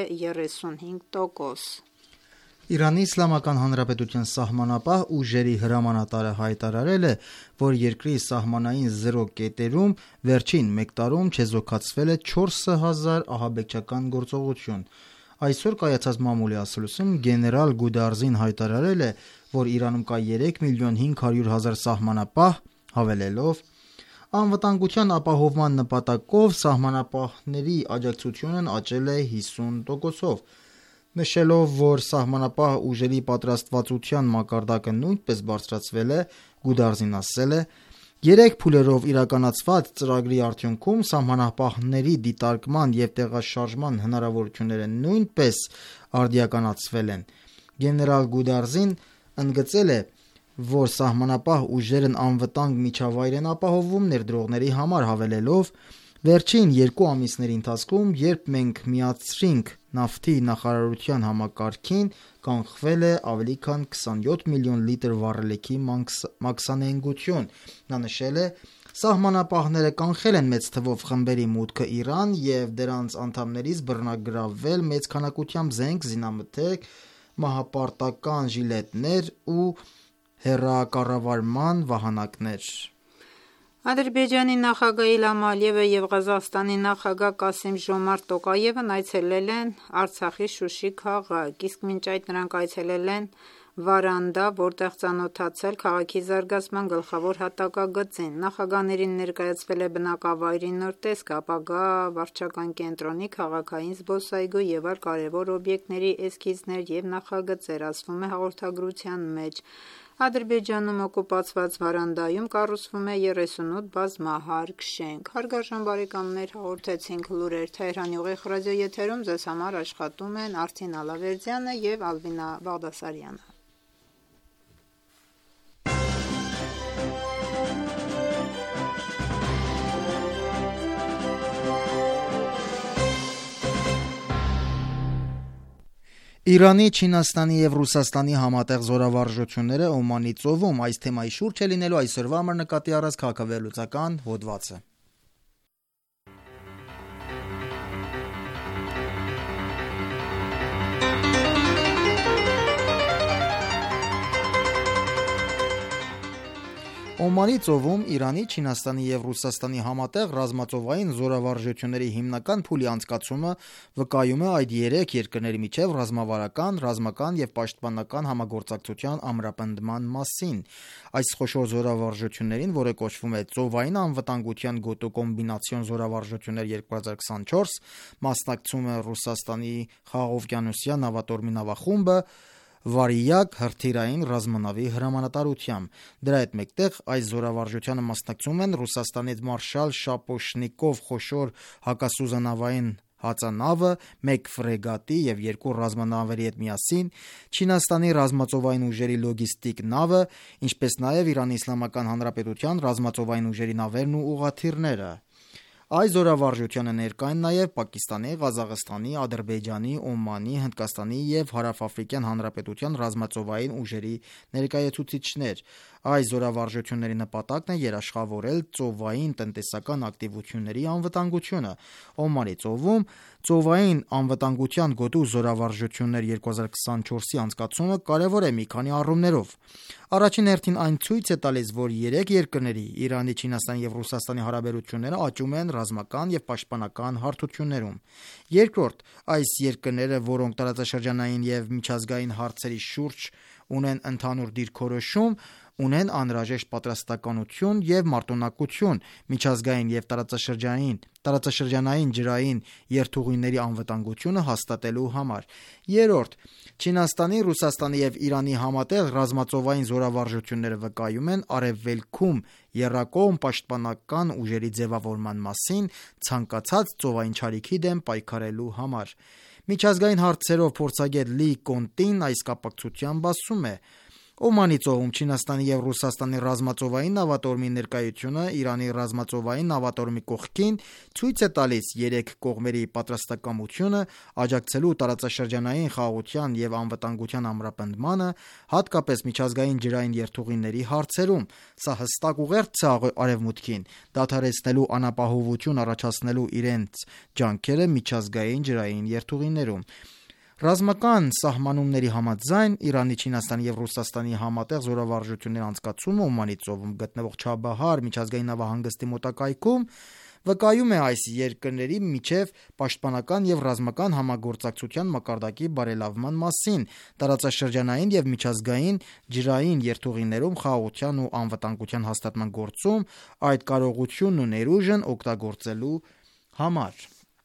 Speaker 3: 35%։
Speaker 2: Իրանի Իսլամական Հանրապետության սահմանապահ ուժերի հրամանատարը հայտարարել է, որ երկրի սահմանային 0 կետերում վերջին մեկ տարում չեզոքացվել է 4000 ահաբեկչական գործողություն։ Այսօր կայացած մամուլի ասուլիսում գեներալ Գուդարզին հայտարարել է, որ Իրանում կա 3.500.000 սահմանապահ, հավելելով. Անվտանգության ապահովման նպատակով սահմանապահների աջակցությունն աճել է 50%-ով։ Նշելով, որ սահմանապահ ուժերի պատրաստվածության մակարդակը նույնպես բարձրացվել է, Գուդարզին ասել է. 3 փուլերով իրականացված ծրագրի արդյունքում սահմանապահների դիտարկման և տեղաշարժման հնարավորությունները նույնպես արդիականացվել են։ Գեներալ Գուդարզին ընդգծել է, որ սահմանապահ ուժերն անվտանգ միջավայր են ապահովում ներդրողների համար, հավելելով. Վերջին 2 ամիսների ընթացքում, երբ մենք միացրինք նավթի նախարարության համակարգին, կանխվել է ավելի քան 27 միլիոն լիտր վառելիքի մաքսանենգություն։ Նա նշել է. Սահմանապահները կանխել են մեծ թվով խմբերի մուտքը Իրան և դրանց անդամներից բռնագրավել մեծ քանակությամբ զենք, զինամթերք, մահապարտական ժիլետներ ու հեռակառավարման վահանակներ։
Speaker 3: Ադրբեջանի նախագահ Իլհամ Ալիևը և Ղազախստանի նախագահ Կասիմ-Ժոմարտ Տոկաևն այցելել են Արցախի Շուշի քաղաք, իսկ մինչ այդ նրանք այցելել են Վարանդա, որտեղ ծանոթացել քաղաքի զարգացման գլխավոր հատակագծին։ Նախագահներին ներկայացվել է բնակավայրի նոր տեսք, ապագա վարչական կենտրոնի, քաղաքային զբոսայգու և այլ կարևոր օբյեկտների էսքիզներ և նախագծեր, ասվում է հաղորդագրության մեջ։ Ադրբեջանում օկուպացված Վարանդայում կառուցվում է 38 բազմահարկ շենք։ Հարգարժան բարեկամներ, հաղորդեցինք լուրեր Թեհրանի ուղիղ ռադիոեթերում, ձեզ համար աշխատում են Արթին Ալավերդյանը և Ալվինա Բաղդասարյանը։
Speaker 2: Իրանի, Չինաստանի և Ռուսաստանի համատեղ զորավարժությունները Օմանի ծովում այս թեմայի շուրջ է լինելու այսօրվա համար նկատի առած քաղաքավեհլուծական հոդվածը։ Օմանի ծովում Իրանի, Չինաստանի եւ Ռուսաստանի համատեղ ռազմածովային զորավարժությունների հիմնական փուլի անցկացումը վկայում է այդ երեք երկրների միջև ռազմավարական, ռազմական եւ պաշտպանական համագործակցության ամրապնդման մասին։ Այս խոշոր զորավարժություններին, որը կոչվում է Ծովային անվտանգության գոտու կոմբինացիոն զորավարժություններ 2024, մասնակցում է Ռուսաստանի Խաղաղօվկիանոսյան նավատորմի նավախումբը Վարիակ հրթիռային ռազմանավի հրամանատարությամբ։ Դրա հետ մեկտեղ այս զորավարժությանը մասնակցում են Ռուսաստանից Մարշալ Շապոշնիկով խոշոր հակասուզանավային հածանավը, 1 ֆրեգատի եւ 2 ռազմանավերի հետ միասին, Չինաստանի ռազմածովային ուժերի լոգիստիկ նավը, ինչպես նաեւ Իրանի Իսլամական Հանրապետության ռազմածովային ուժերի նավերն ու ուղղաթիռները։ Այս զորավարժությանը ներկա են նաև Պակիստանի, Ղազախստանի, Ադրբեջանի, Օմանի, Հնդկաստանի եւ Հարավաֆրիկյան Հանրապետության ռազմածովային ուժերի ներկայացուցիչներ։ Այս զորավարժությունների նպատակն է երաշխավորել ծովային տնտեսական ակտիվությունների անվտանգությունը։ Օմանի ծովում Ծովային անվտանգության գոտու զորավարժություններ 2024-ի անցկացումը կարևոր է մի քանի առումներով։ Առաջին հերթին այն ցույց է տալիս, որ երեք երկրների՝ Իրանի, Չինաստանի եւ Ռուսաստանի հարաբերությունները աճում են ռազմական եւ պաշտպանական հարթություններում։ Երկրորդ, այս երկրները, որոնք տարածաշրջանային եւ միջազգային հարցերի շուրջ ունեն ընդհանուր դիրքորոշում, ունեն անհրաժեշտ պատրաստակամություն եւ մարտունակություն միջազգային եւ տարածաշրջանային ջրային երթուղիների անվտանգությունը հաստատելու համար։ Երրորդ, Չինաստանի, Ռուսաստանի եւ Իրանի համատեղ ռազմածովային զորավարժությունները վկայում են արևելքում եռակողմ պաշտպանական ուժերի ձևավորման մասին ցանկացած ծովային չարիքի դեմ պայքարելու համար։ Միջազգային հարցերով փորձագետ Լի Կոնտին այս կապակցությամբ ասում է. Օմանի ծովում Չինաստանի եւ Ռուսաստանի ռազմածովային նավատորմի ներկայությունը Իրանի ռազմածովային նավատորմի կողքին ցույց է տալիս երեք կողմերի պատրաստակամությունը աջակցելու տարածաշրջանային խաղաղության եւ անվտանգության ամրապնդմանը, հատկապես միջազգային ջրային երթուղիների հարցերում։ Սա հստակ ուղերձ է Արևմուտքին դադարեցնելու անապահովություն առաջացնելու իրենց ջանքերը միջազգային ջրային երթուղիներում։ Ռազմական սահմանումների համաձայն Իրանի, Չինաստանի եւ Ռուսաստանի համատեղ զորավարժությունների անցկացումը Օմանի ծովում գտնվող Չաբահար միջազգային նավահանգստի մոտակայքում վկայում է այս երկրների միջև պաշտպանական եւ ռազմական համագործակցության մակարդակի բարելավման մասին, տարածաշրջանային եւ միջազգային ջրային երթուղիներում խաղաղության ու անվտանգության հաստատման գործում այդ կարողությունն ու ներուժն օգտագործելու համար։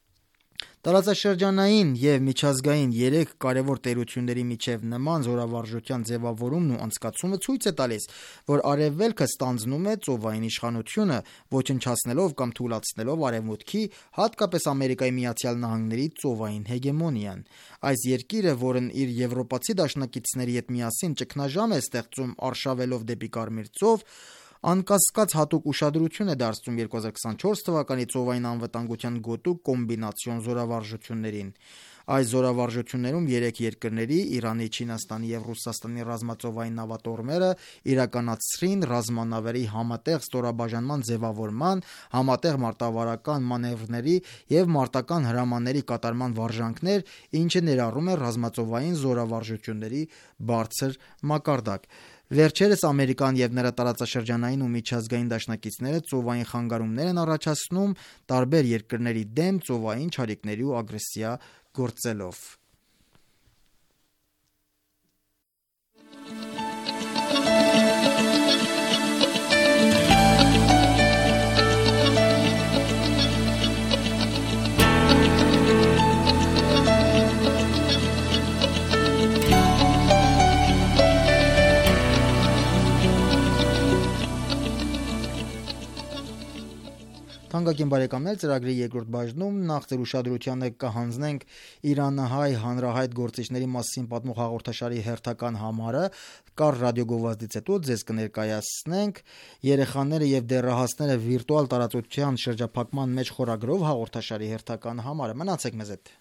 Speaker 2: Տարածաշրջանային եւ միջազգային երեք կարևոր տերությունների միջև նման զորավարժության ձևավորումն ու անցկացումը ցույց է տալիս, որ Արևելքը ստանձնում է ծովային իշխանությունը, ոչնչացնելով կամ թուլացնելով Արևմուտքի, հատկապես Ամերիկայի Միացյալ Նահանգների ծովային հեգեմոնիան։ Այս երկիրը, որն իր եվրոպացի դաշնակիցների հետ միասին ճգնաժամ է ստեղծում արշավելով դեպի Կարմիր ծով, անկասկած հատուկ ուշադրություն է դարձնում 2024 թվականի ծովային անվտանգության գոտու կոմբինացիոն զորավարժություններին։ Այս զորավարժություններում երեք երկրների՝ Իրանի, Չինաստանի եւ Ռուսաստանի ռազմածովային նավատորմերը իրականացրին ռազմանավերի համատեղ ստորաբաժանման ձևավորման, համատեղ մարտավարական մանևրների եւ մարտական հրամանների կատարման վարժանքներ, ինչը ներառում է ռազմածովային զորավարժությունների բարձր մակարդակ։ Վերջերս Ամերիկան եւ նրա տարածաշրջանային ու միջազգային դաշնակիցները ծովային խանգարումներ են առաջացնում տարբեր երկրների դեմ ծովային չարիքների ու ագրեսիա գործելով։ Թանկագին բարեկամներ, ծրագրի երկրորդ բաժնում նախ ձեր ուշադրությանը կհանձնենք Իրանահայ հանրահայտ գործիչների մասին պատմող հաղորդաշարի հերթական համարը։ Կար ռադիոգովազդից հետո ձեզ կներկայացնենք երեխաները եւ դեռահասները վիրտուալ տարածության շրջափակման մեջ խորագրով հաղորդաշարի հերթական համարը։ Մնացեք մեզ հետ։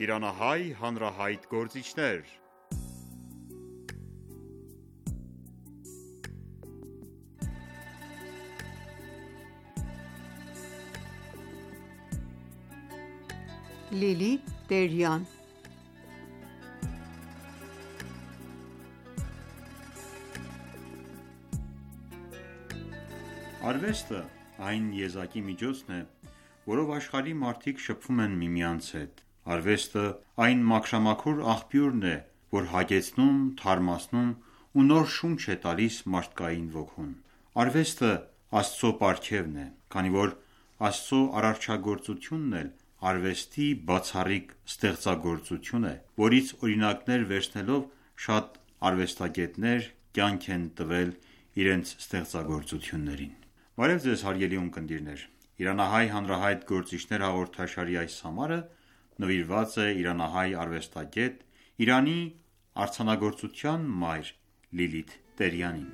Speaker 6: Իրանահայ հանրահայտ գործիչներ։
Speaker 7: Լիլիթ Տերյան
Speaker 6: Արվեստը այն եզակի միջոցն է, որով աշխարհի մարդիկ շփվում են միմյանց հետ։ Արվեստը այն մաքրամաքուր աղբյուրն է, որ հագեցնում, թարմացնում ու նոր շունչ է տալիս մարդկային ոգուն։ Արվեստը Աստծո պարգևն է, քանի որ Աստծո արարչագործությունն էլ արվեստի բացառիկ ստեղծագործություն է, որից օրինակներ վերցնելով շատ արվեստագետներ կյանք են տվել իրենց ստեղծագործություններին։ Բարև ձեզ հարգելի ունկնդիրներ, Իրանահայ հանրահայտ գործիչներ հաղորդաշարի այս համարը նվիրված է իրանահայ արվեստագետ, Իրանի արձանագործության մայր Լիլիթ Տերյանին։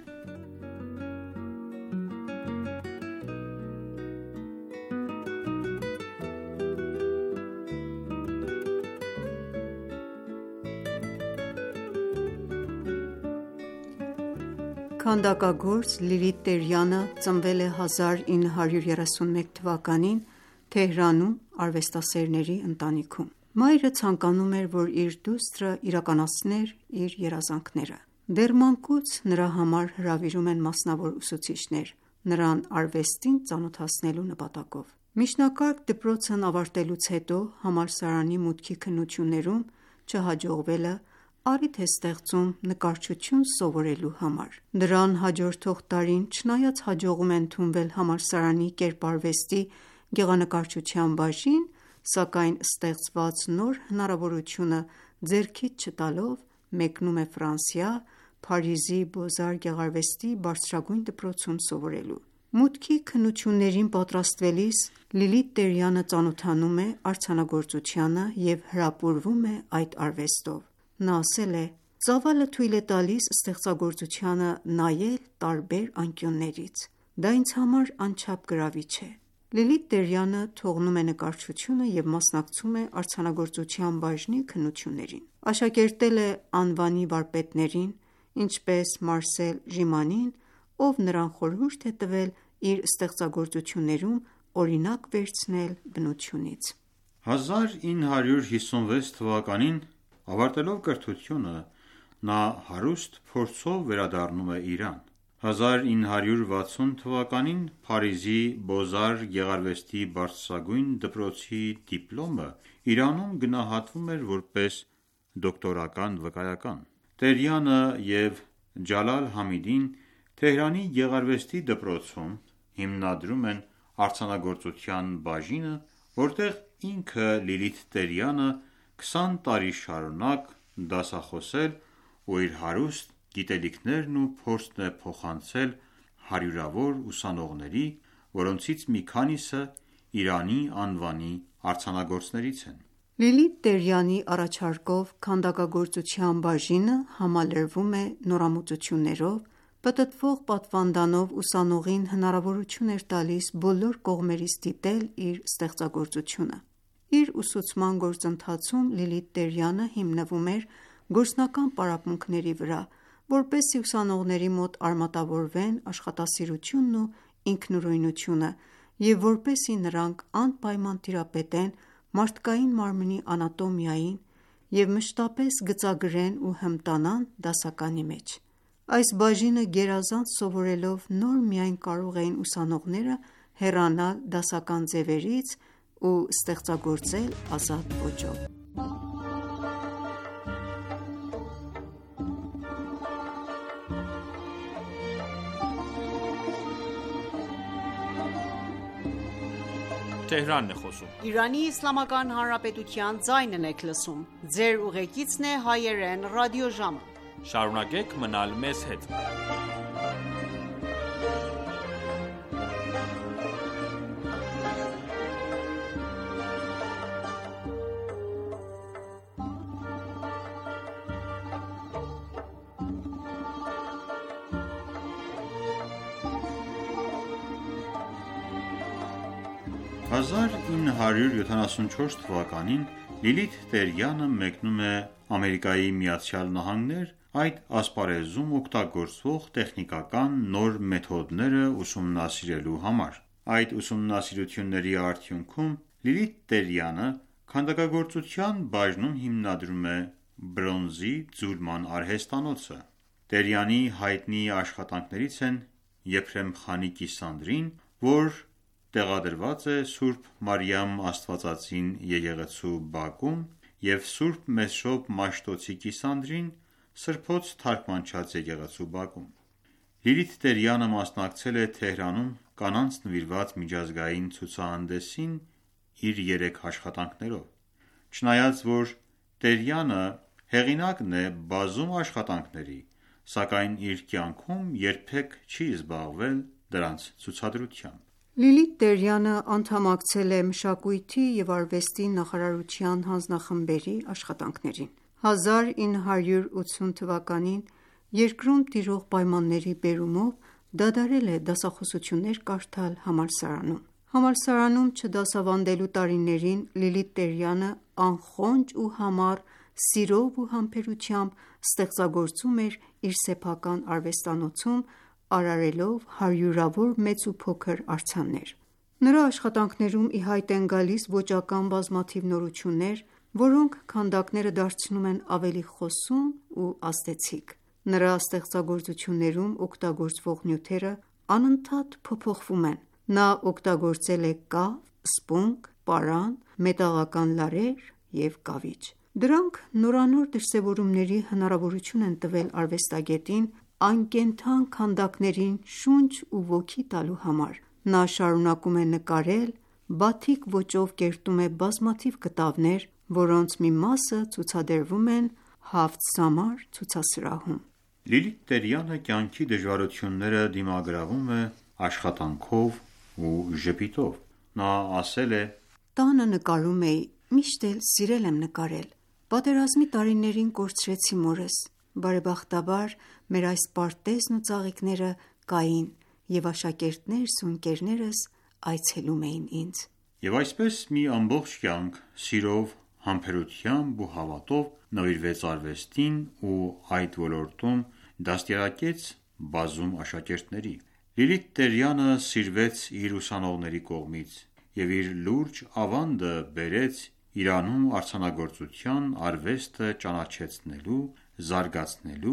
Speaker 7: Քանդակագործ Լիլիթ Տերյանը ծնվել է 1931 թվականին Թեհրանում արվեստասերների ընտանիքում։ Մայրը ցանկանում էր, որ իր դուստրը իրականացներ իր երազանքները։ Դեռ մանկուց նրա համար հրավիրում են մասնավոր ուսուցիչներ, նրան արվեստին ծանոթացնելու նպատակով։ Միջնակարգ դպրոցն ավարտելուց հետո համալսարանի մուտքի քննություններում չհաջողվելը առիթ է ստեղծում նկարչություն սովորելու համար։ Դրան հաջորդող տարին, չնայած հաջողում է ընդունվել համալսարանի կերպարվեստի գեղանկարչության բաժին, սակայն ստեղծված նոր հնարավորությունը ձեռքից չտալով մեկնում է Ֆրանսիա, Փարիզի Բոզար գեղարվեստի բարձրագույն դպրոցում սովորելու։ Մուտքի քննություններին պատրաստվելիս Լիլիթ Տերյանը ծանոթանում է արձանագործությանը և հրապուրվում է այդ արվեստով։ Նա ասել է. «Ծավալը թույլ է տալիս ստեղծագործությանը նայել տարբեր անկյուններից։ Դա ինձ համար անչափ գրավիչ է»։ Լիլիթ Տերյանը թողնում է նկարչությունը և մասնակցում է արձանագործության բաժնի քննություններին։ Աշակերտել է անվանի վարպետներին, ինչպես Մարսել Ժիմանին, ով նրան խորհուրդ է տվել իր ստեղծագործություններում օրինակ վերցնել բնությունից։
Speaker 6: 1956 թվականին ավարտելով կրթությունը, նա հարուստ փորձով վերադառնում է Իրան։ 1960 թվականին Փարիզի Բոզար գեղարվեստի բարձրագույն դպրոցի դիպլոմը Իրանում գնահատվում էր որպես դոկտորական վկայական։ Տերյանը և Ջալալ Համիդին Թեհրանի գեղարվեստի դպրոցում հիմնադրում են արձանագործության բաժինը, որտեղ ինքը Լիլիթ Տերյանը 20 տարի շարունակ դասախոսել ու իր հարուստ գիտելիքներն ու փորձն է փոխանցել հարյուրավոր ուսանողների, որոնցից մի քանիսը Իրանի անվանի արձանագործներից են։
Speaker 7: Լիլիթ Տերյանի առաջարկով քանդակագործության բաժինը համալրվում է նորամուծություններով, պտտվող պատվանդանով ուսանողին հնարավորություն էր տալիս բոլոր կողմերից դիտել իր ստեղծագործությունը։ Իր ուսուցման գործընթացում Լիլիթ Տերյանը հիմնվում էր գործնական պարապմունքների վրա, որպեսզի ուսանողների մոտ արմատավորվեն աշխատասիրությունն ու ինքնուրույնությունը և որպեսզի նրանք անպայման տիրապետեն մարդկային մարմնի անատոմիային և մշտապես գծագրեն ու հմտանան դասականի մեջ։ Այս բաժինը գերազանց սովորելով նոր միայն կարող էին ուսանողները հեռանալ դասական ձևերից ու ստեղծագործել ազատ ոճով։
Speaker 8: Իրանի Իսլամական Հանրապետության ձայնն եք լսում։ Ձեր ուղեկիցն է հայերեն ռադիոժամը։
Speaker 1: Շարունակեք մնալ մեզ հետ։
Speaker 6: «1974 թվականին Լիլիթ Տերյանը մեկնում է Ամերիկայի Միացյալ Նահանգներ այդ ասպարեզում օգտագործվող տեխնիկական նոր մեթոդները ուսումնասիրելու համար։ Այդ ուսումնասիրությունների արդյունքում Լիլիթ Տերյանը քանդակագործության բաժնում հիմնադրում է բրոնզի ձուլման արհեստանոցը։ Տերյանի հայտնի աշխատանքներից են Եփրեմ խանի կիսանդրին, որ տեղադրված է Սուրբ Մարիամ Աստվածածին եկեղեցու բակում, և Սուրբ Մեսրոպ Մաշտոցի կիսանդրին սրբոց թարգմանչած եկեղեցու բակում։ Լիլիթ Տերյանը մասնակցել է Թեհրանում կանանց նվիրված միջազգային ցուցահանդեսին իր 3 աշխատանքներով։ Չնայած որ Տերյանը հեղինակն է բազում աշխատանքների, սակայն իր կյանքում երբեք չի զբաղվել դրանց ցուցադրությամբ։
Speaker 7: Լիլիթ Տերյանը անդամակցել է Մշակույթի և արվեստի նախարարության հանձնախմբերի աշխատանքներին։ 1980 թվականին երկրում տիրող պայմանների բերումով դադարել է դասախոսություններ կարդալ համալսարանում։ Համալսարանում չդասավանդելու տարիներին Լիլիթ Տերյանը անխոնջ ու համառ սիրով ու համբերությամբ ստեղծագործում էր իր սեփական արվեստանոցում, արարելով հարյուրավոր մեծ ու փոքր արձաններ։ Նրա աշխատանքներում ի հայտ են գալիս ոճական բազմաթիվ նորություններ, որոնք քանդակները դարձնում են ավելի խոսուն ու ազդեցիկ։ Նրա ստեղծագործություններում օգտագործվող նյութերը անընդհատ փոփոխվում են։ Նա օգտագործել է կավ, սպունգ, պարան, մետաղական լարեր և կավիջ։ Դրանք նորանոր դրսևորումների հնարավորություն են տվել արվեստագետին անկենդան քանդակներին շունչ ու ոգի տալու համար։ Նա շարունակում է նկարել, բաթիկ ոճով կերտում է բազմաթիվ կտավներ, որոնց մի մասը ցուցադրվում են Հաֆթ Սամար ցուցասրահում։
Speaker 6: Լիլիթ Տերյանը կյանքի դժվարությունները դիմագրավում է աշխատանքով ու ժպիտով։ Նա ասել է.
Speaker 7: «Տանը նկարում էի, միշտ էլ սիրել եմ նկարել։ Պատերազմի տարիներին կորցրեցի մորս։ Բարեբախտաբար մեր այս պարտեզն ու ծաղիկները կային, և աշակերտներս ու ընկերներս այցելում էին ինձ»։
Speaker 6: Եվ այսպես մի ամբողջ կյանք սիրով, համբերությամբ ու հավատով նվիրվեց արվեստին ու այդ ոլորտում դաստիարակեց բազում աշակերտների։ Լիլիթ Տերյանը սիրվեց իր ուսանողների կողմից և իր լուրջ ավանդը բերեց Իրանում արձանագործության արվեստը ճանաչեցնելու, զարգացնելու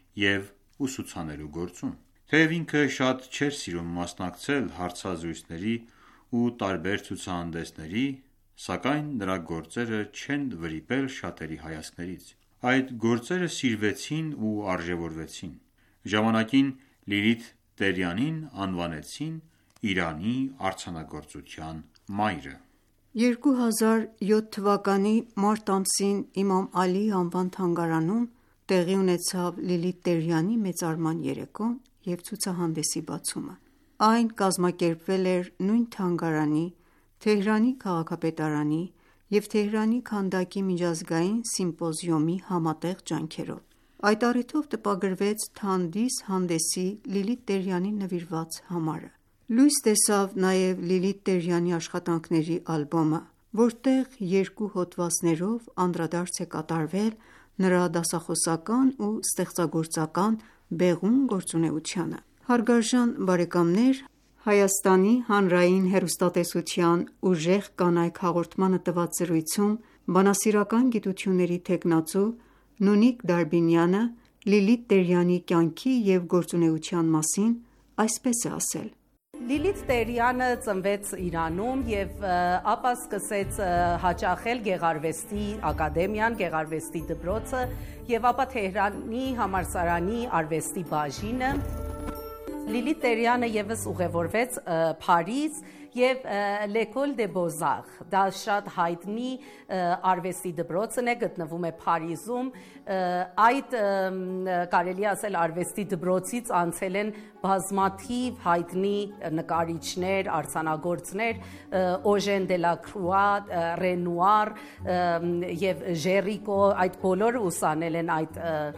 Speaker 6: և ուսուցանելու գործում։ Թեև ինքը շատ չէր սիրում մասնակցել հարցազրույցների ու տարբեր ցուցահանդեսների, սակայն նրա գործերը չեն վրիպել շատերի հայացքներից։ Այդ գործերը սիրվեցին ու արժևորվեցին։ Ժամանակին Լիլիթ Տերյանին անվանեցին Իրանի արձանագործության մայրը։
Speaker 7: 2007 թվականի մարտ ամսին Իմամ Ալիի անվան թանգարանում տեղի ունեցավ Լիլիթ Տերյանի մեծարման երեկոն և ցուցահանդեսի բացումը։ Այն կազմակերպվել էր նույն թանգարանի, Թեհրանի քաղաքապետարանի և Թեհրանի քանդակի միջազգային սիմպոզիումի համատեղ ջանքերով։ Այդ առիթով տպագրվեց Թանդիս հանդեսի Լիլիթ Տերյանին նվիրված համարը։ Լույս տեսավ նաև Լիլիթ Տերյանի աշխատանքների ալբոմը, որտեղ 2 հոդվածներով անդրադարձ է կատարվել նրա դասախոսական ու ստեղծագործական բեղուն գործունեությանը։ Հարգարժան բարեկամներ, Հայաստանի հանրային հեռուստատեսության «Ուժեղ կանայք» հաղորդմանը տված զրույցում բանասիրական գիտությունների թեկնածու Նունիկ Դարբինյանը Լիլիթ Տերյանի կյանքի և գործունեության մասին այսպես է ասել.
Speaker 9: Լիլիթ Տերյանը ծնվեց Իրանում և ապա սկսեց հաճախել Գեղարվեստի ակադեմիան, Գեղարվեստի դպրոցը և ապա Թեհրանի համալսարանի արվեստի բաժինը։ Լիլիթ Տերյանը ևս ուղևորվեց Փարիզ և L'École des Beaux-Arts, դա շատ հայտնի արվեստի դպրոցն է, գտնվում է Փարիզում։ Այդ կարելի ասել արվեստի դպրոցից անցել են բազմաթիվ հայտնի նկարիչներ, արձանագործներ, Օժեն Դելակրուա, Ռենուար և Ժերիկո, այդ բոլորը ուսանել են այդ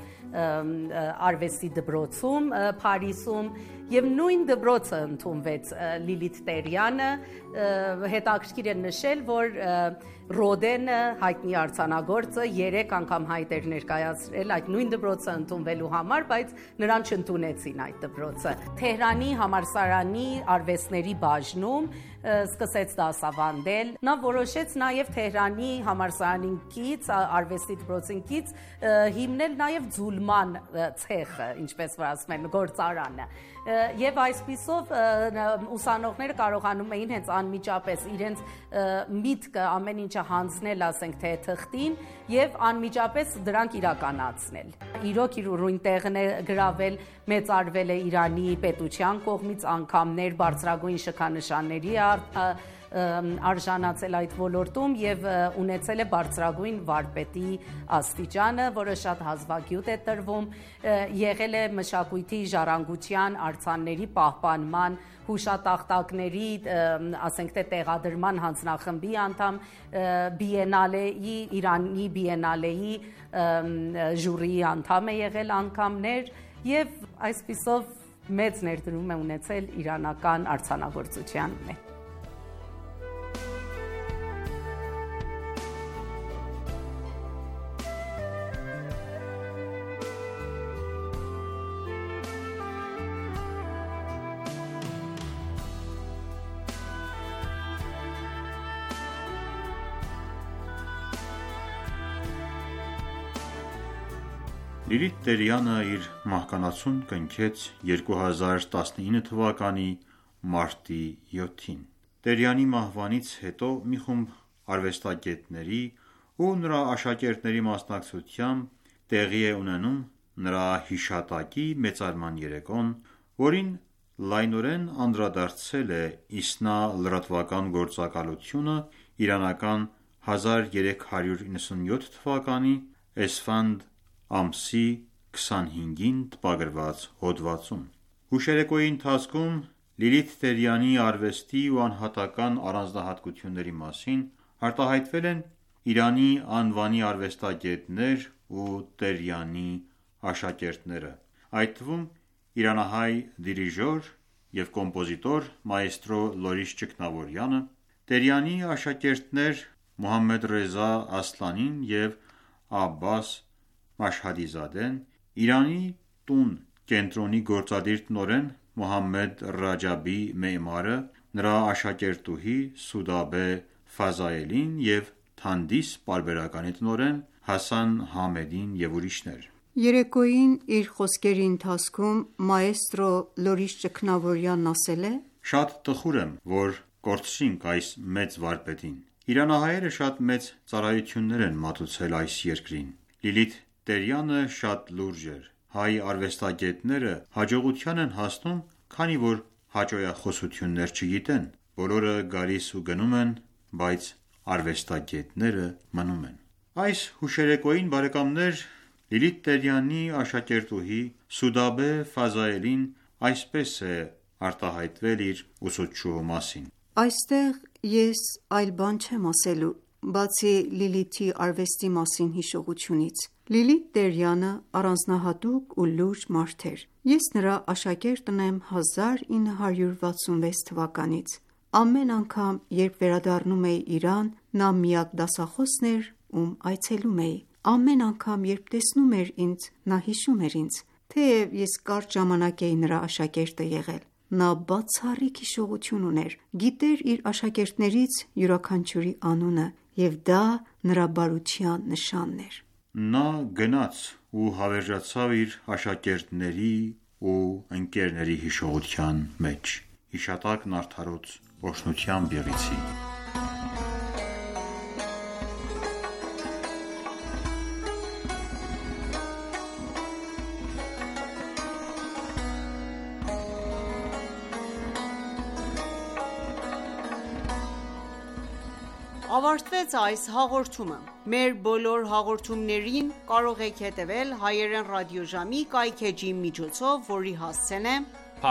Speaker 9: արվեստի դպրոցում Փարիզում և նույն դպրոցը ընդունվեց Լիլիթ Տերյանը։ Հետաքրքիր է նշել, որ Ռոդենը հայտնի արձանագործը 3 անգամ հայտ էր ներկայացրել այդ նույն դպրոցը ընդունվելու համար, բայց նրան չընդունեցին այդ դպրոցը։ Թեհրանի համալսարանի արվեստների բաժնում սկսեց դասավանդել։ Նա որոշեց նաև Թեհրանի համալսարանից, արվեստի դպրոցից հիմնել նաև ձուլման ցեխը, ինչպես որ ասում են, գործարանը։ Եվ այսպիսով ուսանողները կարողանում էին հենց անմիջապես իրենց միտքը ամեն ինչը հանձնել, ասենք թե թղթին, եւ անմիջապես դրանք իրականացնել։ Իրոք իր ուրույն տեղն է գրավել, մեծարվել է Իրանի պետության կողմից, անգամներ բարձրագույն շքանշանների արժանացել այդ ոլորտում եւ ունեցել է բարձրագույն վարպետի աստիճանը, որը շատ հազվագյուտ է տրվում, եղել է մշակույթի ժառանգության արձանների պահպանման հուշատախտակների, ասենք թե տեղադրման հանձնախմբի անդամ, բիենալեի, Իրանի բիենալեի ժյուրիի անդամ է եղել անգամներ եւ այսպիսով մեծ ներդրում է ունեցել իրանական արձանագործության մեջ։
Speaker 6: Լիլիթ Տերյանը իր մահկանացուն կնքեց 2019 թվականի մարտի 7-ին։ Տերյանի մահվանից հետո մի խումբ արվեստագետների ու նրա աշակերտների մասնակցությամբ տեղի է ունենում նրա հիշատակի մեծարման երեկոն, որին լայնորեն անդրադարձել է Իսնա լրատվական գործակալությունը իրանական 1397 թվականի Էսֆանդ ամսի 25-ին տպագրված հոդվածում։ Հուշերեկոյի ընթացքում Լիլիթ Տերյանի արվեստի ու անհատական առանձնահատկությունների մասին արտահայտվել են Իրանի անվանի արվեստագետներ ու Տերյանի աշակերտները, այդ թվում իրանահայ դիրիժոր և կոմպոզիտոր մաեստրո Լորիս Ճգնավորյանը, Տերյանի աշակերտներ Մոհամմեդ Ռեզա Ասլանին և Աբբաս Մաշհադիզադեն, Իրանի տուն կենտրոնի գործադիր տնօրեն Մոհամմեդ Ռաջաբի Մեմարը, նրա աշակերտուհի Սուդաբե Ֆազայելին և Թանդիս պարբերականի տնօրեն Հասան Համեդին և ուրիշներ։
Speaker 7: Երեկոյին իր խոսքերի ընթացքում մաեստրո Լորիս Ճգնավորյանն ասել է.
Speaker 6: «Շատ տխուր եմ, որ կորցրինք այս մեծ վարպետին։ Իրանահայերը շատ մեծ ծառայություններ են մատուցել այս երկրին։ Լիլիթ Տերյանը շատ լուրջ էր։ Հայ արվեստագետները հաջողության են հասնում, քանի որ հաճոյախոսություններ չգիտեն։ Բոլորը գալիս ու գնում են, բայց արվեստագետները մնում են»։ Այս հուշերեկոյին, բարեկամներ, Լիլիթ Տերյանի աշակերտուհի Սուդաբե Ֆազայելին այսպես է արտահայտվել իր ուսուցչուհու մասին.
Speaker 7: «Այստեղ ես այլ բան չեմ ասելու, բացի Լիլիթի արվեստի մասին հիշողությունից։ Լիլիթ Տերյանը առանձնահատուկ ու լուրջ մարդ էր։ Ես նրա աշակերտն եմ 1966 թվականից։ Ամեն անգամ, երբ վերադառնում էի Իրան, նա միակ դասախոսն էր, ում այցելում էի։ Ամեն անգամ, երբ տեսնում էր ինձ, նա հիշում էր ինձ, թեև ես կարճ ժամանակ էի նրա աշակերտը եղել։ Նա բացառիկ հիշողություն ուներ, գիտեր իր աշակերտներից յուրաքանչյուրի անունը, և դա նրա բարության նշանն էր։
Speaker 6: Նա գնաց ու հավերժացավ իր աշակերտների ու ընկերների հիշողության մեջ։ Հիշատակն արդարոց օրհնությամբ եղիցի»։
Speaker 8: Ավարտվեց այս հաղորդումը։ Մեր բոլոր հաղորդումներին կարող եք հետևել հայերեն ռադիոժամի կայքէջի միջոցով, որի հասցեն է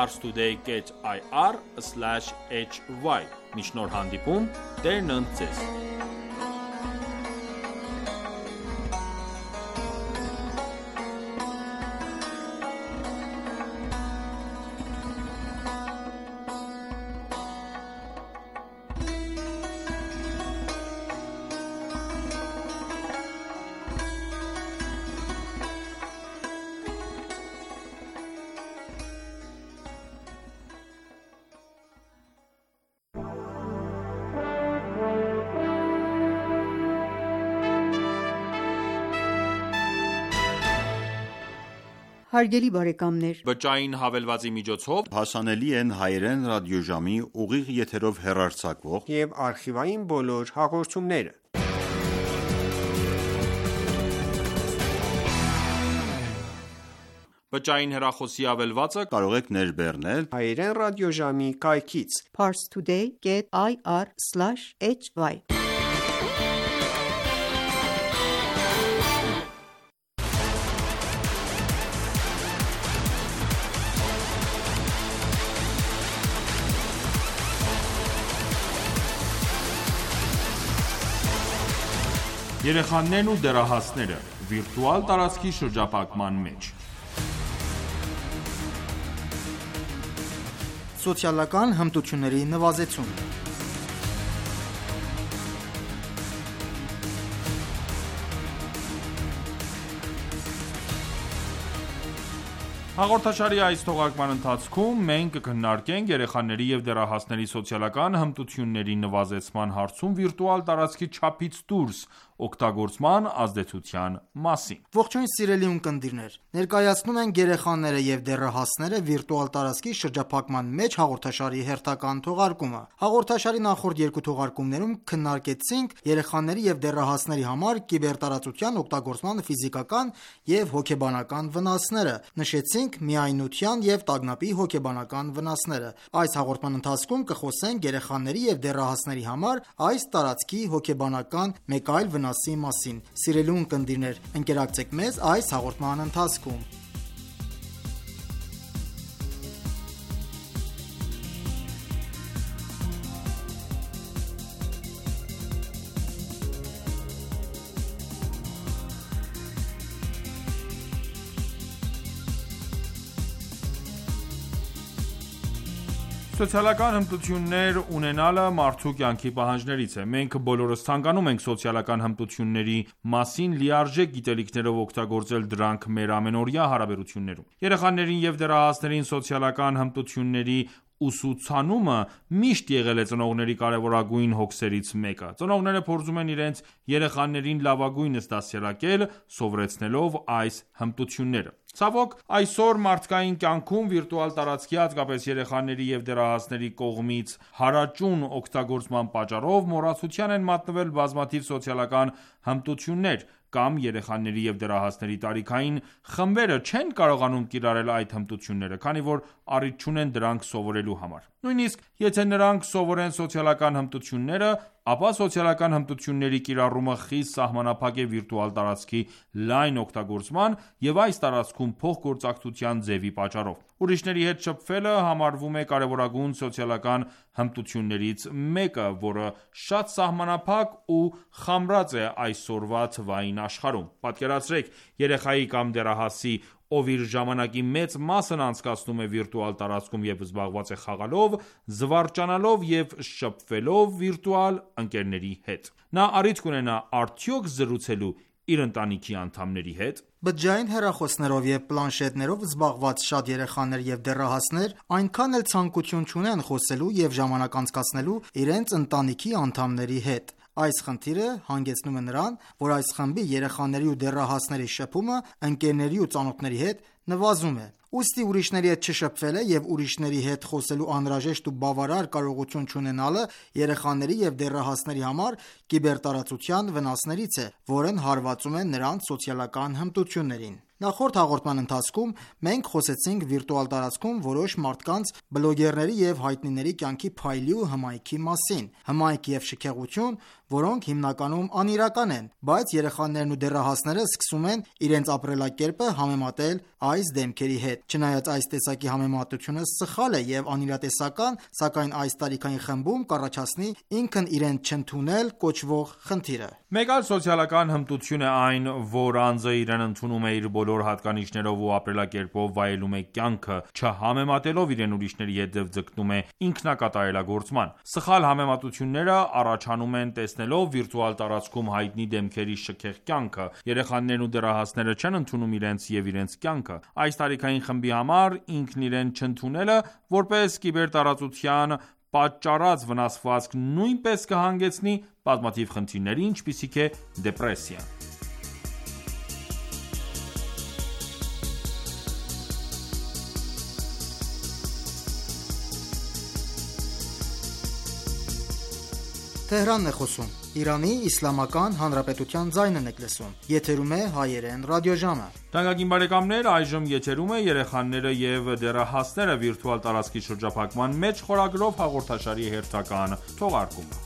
Speaker 1: parstoday.ir/hy։ Մինչ նոր հանդիպում, Տերն ընդ ձեզ։
Speaker 7: Հարգելի բարեկամներ,
Speaker 1: Բջջային հավելվածի միջոցով
Speaker 6: հասանելի են հայերեն ռադիոժամի ուղիղ եթերով հեռարձակվող
Speaker 10: եւ արխիվային բոլոր հաղորդումները։
Speaker 1: Բջջային հեռախոսի ավելվածը
Speaker 6: կարող եք ներբեռնել
Speaker 10: Հայերեն ռադիոժամի կայքից
Speaker 7: parstoday.ir/hy
Speaker 1: Երեխաներն ու դեռահասները վիրտուալ տարածքի շրջափակման մեջ։
Speaker 2: Սոցիալական հմտությունների նվազեցում։
Speaker 1: Հաղորդաշարի այս թողարկման ընթացքում մենք կքննարկենք երեխաների և դեռահասների սոցիալական հմտությունների նվազեցման հարցում վիրտուալ տարածքի չափից դուրս օգտագործման ազդեցության մասին։
Speaker 2: Ողջույն սիրելի ունկնդիրներ, ներկայացնում ենք երեխաները և դեռահասները վիրտուալ տարածքի շրջափակման մեջ հաղորդաշարի հերթական թողարկումը։ Հաղորդաշարի նախորդ երկու թողարկումներում քննարկեցինք երեխաների և դեռահասների համար կիբերտարածության օգտագործման ֆիզիկական և հոգեբանական վնասները, նշեցինք միայնության և տագնապի հոգեբանական վնասները։ Այս հաղորդման ընթացքում կխոսենք երեխաների և դեռահասների համար այս տարածքի հոգեբանական մեկ այլ վնասի մասին։ Սիրելի ունկնդիրներ, ընկերակցեք մեզ այս հաղորդման ընթացքում։
Speaker 1: Սոցիալական հմտություններ ունենալը մարդու կյանքի պահանջներից է։ Մենք բոլորս ցանկանում ենք սոցիալական հմտությունների մասին լիարժեք գիտելիքներով օգտագործել դրանք մեր ամենօրյա հարաբերություններում։ Երեխաներին և դեռահասներին սոցիալական հմտությունների ուսուցանումը միշտ եղել է ծնողների կարևորագույն հոգսերից մեկը։ Ծնողները փորձում են իրենց երեխաներին լավագույնս դաստիարակել, սովորեցնելով այս հմտությունները։ Ցավոք, այսօր մարդկային կյանքում վիրտուալ տարածքի, հատկապես երեխաների և դեռահասների կողմից հարաճուն օգտագործման պատճառով մոռացության են մատնվել բազմաթիվ սոցիալական հմտություններ, կամ երեխաների և դեռահասների տարիքային խմբերը չեն կարողանում կիրառել այդ հմտությունները, քանի որ առիթ չունեն դրանք սովորելու համար։ Նույնիսկ եթե նրանք սովորեն սոցիալական հմտությունները, ապա սոցիալական հմտությունների կիրառումը խիստ սահմանափակ է վիրտուալ տարածքի լայն օգտագործման և այս տարածքում փոխգործակցության ձևի պատճառով։ Ուրիշների հետ շփվելը համարվում է կարևորագույն սոցիալական հմտություններից մեկը, որը շատ սահմանափակ ու խամրած է այսօրվա թվային աշխարհում։ Պատկերացրեք երեխայի կամ դեռահասի, ով իր ժամանակի մեծ մասն անցկացնում է վիրտուալ տարածքում և զբաղված է խաղալով, զվարճանալով և շփվելով վիրտուալ ընկերների հետ։ Նա առիթ կունենա արդյոք զրուցելու իր ընտանիքի անդամների հետ։
Speaker 2: Բջջային հեռախոսներով և պլանշետներով զբաղված շատ երեխաներ և դեռահասներ այնքան էլ ցանկություն չունեն խոսելու և ժամանակ անցկացնելու իրենց ընտանիքի անդամների հետ։ Այս խնդիրը հանգեցնում է նրան, որ այս խմբի երեխաների ու դեռահասների շփումը ընկերների ու ծանոթների հետ նվազում է։ Ուստի ուրիշների հետ չշփվելը և ուրիշների հետ խոսելու անհրաժեշտ ու բավարար կարողություն չունենալը երեխաների և դեռահասների համար կիբերտարածության վնասներից է, որն հարվածում է նրանց սոցիալական հմտություններին։ Նախորդ հաղորդման ընթացքում մենք խոսեցինք վիրտուալ տարածքում որոշ մարդկանց բլոգերների և հայտնիների կյանքի փայլի ու հմայքի մասին։ Հմայք և շքեղություն, որոնք հիմնականում անիրական են, բայց երեխաներն ու դեռահասները սկսում են իրենց ապրելակերպը համեմատել այս դեմքերի հետ։ Չնայած այս տեսակի համեմատությունը սխալ է և անիրատեսական, սակայն այս տարիքային խմբում կառաջացնի ինքն իրեն չընդունել կոչվող խնդիրը։
Speaker 1: Մեկ այլ սոցիալական հմտություն է այն, որ անձը իրեն ընդունում է իր բոլոր հատկանիշներով ու ապրելակերպով վայելում է կյանքը, չհամեմատելով իրեն ուրիշների հետ և ձգտում է ինքնակատարելագործման։ Սխալ համեմատությունները առաջանում են տեսնելով վիրտուալ տարածքում հայտնի դեմքերի շքեղ կյանքը։ Երեխաներն ու դեռահասները չեն ընդունում իրենց և իրենց կյանքը։ Այս տարիքային խմբի համար ինքն իրեն չընդունելը որպես կիբերտարածության պատճառած վնասվածք նույնպես կհանգեցնի բազմաթիվ խնդիրների, ինչպիսիք է դեպրեսիան։
Speaker 2: Թեհրանն է խոսում։ Իրանի Իսլամական Հանրապետության ձայնն եք լսում։ Եթերում է հայերեն ռադիոժամը։
Speaker 1: Թանկագին բարեկամներ, այժմ եթերում է երեխաները եւ դեռահասները վիրտուալ տարածքի շրջափակման մեջ խորագրով հաղորդաշարի հերթական թողարկումը։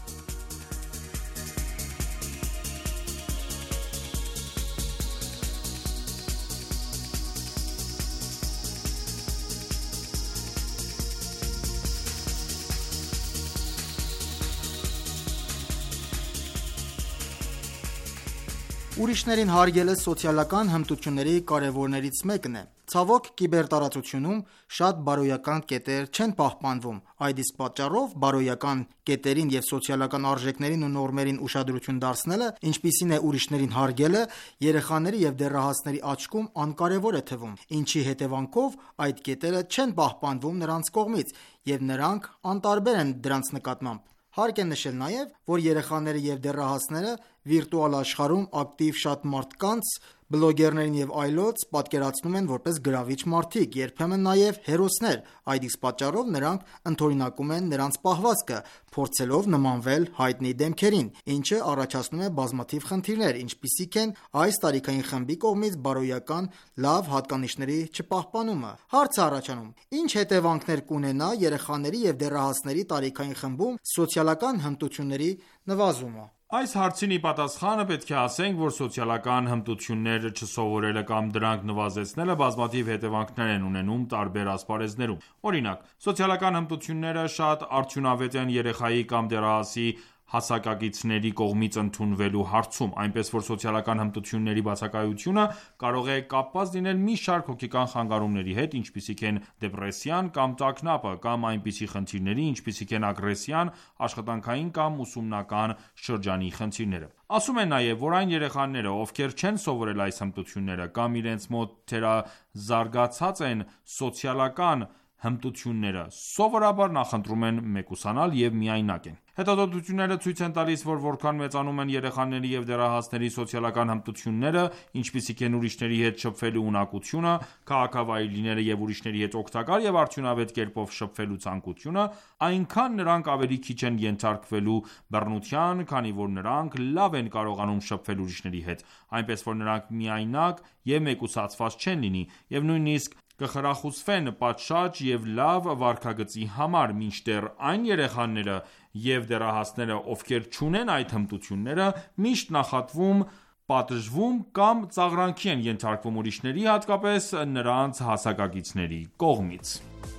Speaker 2: Ուրիշներին հարգելը սոցիալական հմտությունների կարևորներից մեկն է։ Ցավոք, կիբերտարածությունում շատ բարոյական կետեր չեն պահպանվում։ Այդ իսկ պատճառով բարոյական կետերին եւ սոցիալական արժեքներին ու նորմերին ուշադրություն դարձնելը, ինչպիսին է ուրիշներին հարգելը, երեխաների եւ դեռահասների աչքում անկարևոր է թվում, ինչի հետևանքով այդ կետերը չեն պահպանվում նրանց կողմից եւ նրանք անտարբեր են դրանց նկատմամբ։ Հարկ է նշել նաև, որ երեխաները եւ դեռահասները վիրտուալ աշխարհում ակտիվ շատ մարդկանց, բլոգերներին եւ այլոց պատկերացնում են որպես գրավիչ մարդիկ, երբեմն նաև հերոսներ։ Այդ իսկ պատճառով նրանք ընդօրինակում են նրանց պահվածքը, փորձելով նմանվել հայտնի դեմքերին, ինչը առաջացնում է բազմաթիվ խնդիրներ, ինչպիսիք են այս տարիքային խմբի կողմից բարոյական լավ հատկանիշների չպահպանումը։ Հարց է առաջանում. ինչ հետևանքներ կունենա երեխաների եւ դեռահասների տարիքային խմբում սոցիալական հմտությունների նվազումը։
Speaker 1: Այս հարցին ի պատասխանը պետք է ասենք, որ սոցիալական հմտություններ չսովորելը կամ դրանք նվազեցնելը բազմաթիվ հետևանքներ են ունենում տարբեր ասպարեզներում։ Օրինակ, սոցիալական հմտությունները շատ արդյունավետ են երեխայի կամ դեռահասի հասակակիցների կողմից ընդունվելու հարցում, այնպես որ սոցիալական հմտությունների բացակայությունը կարող է կապված լինել մի շարք հոգեկան խանգարումների հետ, ինչպիսիք են դեպրեսիան կամ տագնապը, կամ այնպիսի խնդիրների, ինչպիսիք են ագրեսիան, աշխատանքային կամ ուսումնական շրջանի խնդիրները։ Ասում են նաև, որ այն երեխաները, ովքեր չեն սովորել այս հմտությունները կամ իրենց մոտ թերազարգացած են սոցիալական հմտությունները, սովորաբար նախընտրում են մեկուսանալ եւ միայնակ են։ Հետազոտությունները ցույց են տալիս, որ որքան մեծանում են երեխաների եւ դեռահասների սոցիալական հմտությունները, ինչպիսիք են ուրիշների հետ շփվելու ունակությունը, քաղաքավարի լինելը եւ ուրիշների հետ օգտակար եւ արդյունավետ կերպով շփվելու ցանկությունը, այնքան նրանք ավելի քիչ են ենթարկվելու բռնության, քանի որ նրանք լավ են կարողանում շփվել ուրիշների հետ, այնպես որ նրանք միայնակ եւ մեկուսացված չեն լինի եւ նույնիսկ կխրախուսվեն պատշաճ եւ լավ վարքագծի համար, մինչդեռ այն երեխաները եւ դեռահասները, ովքեր չունեն այդ հմտությունները, միշտ նախատվում, պատժվում կամ ծաղրանքի են ենթարկվում ուրիշների, հատկապես նրանց հասակակիցների կողմից։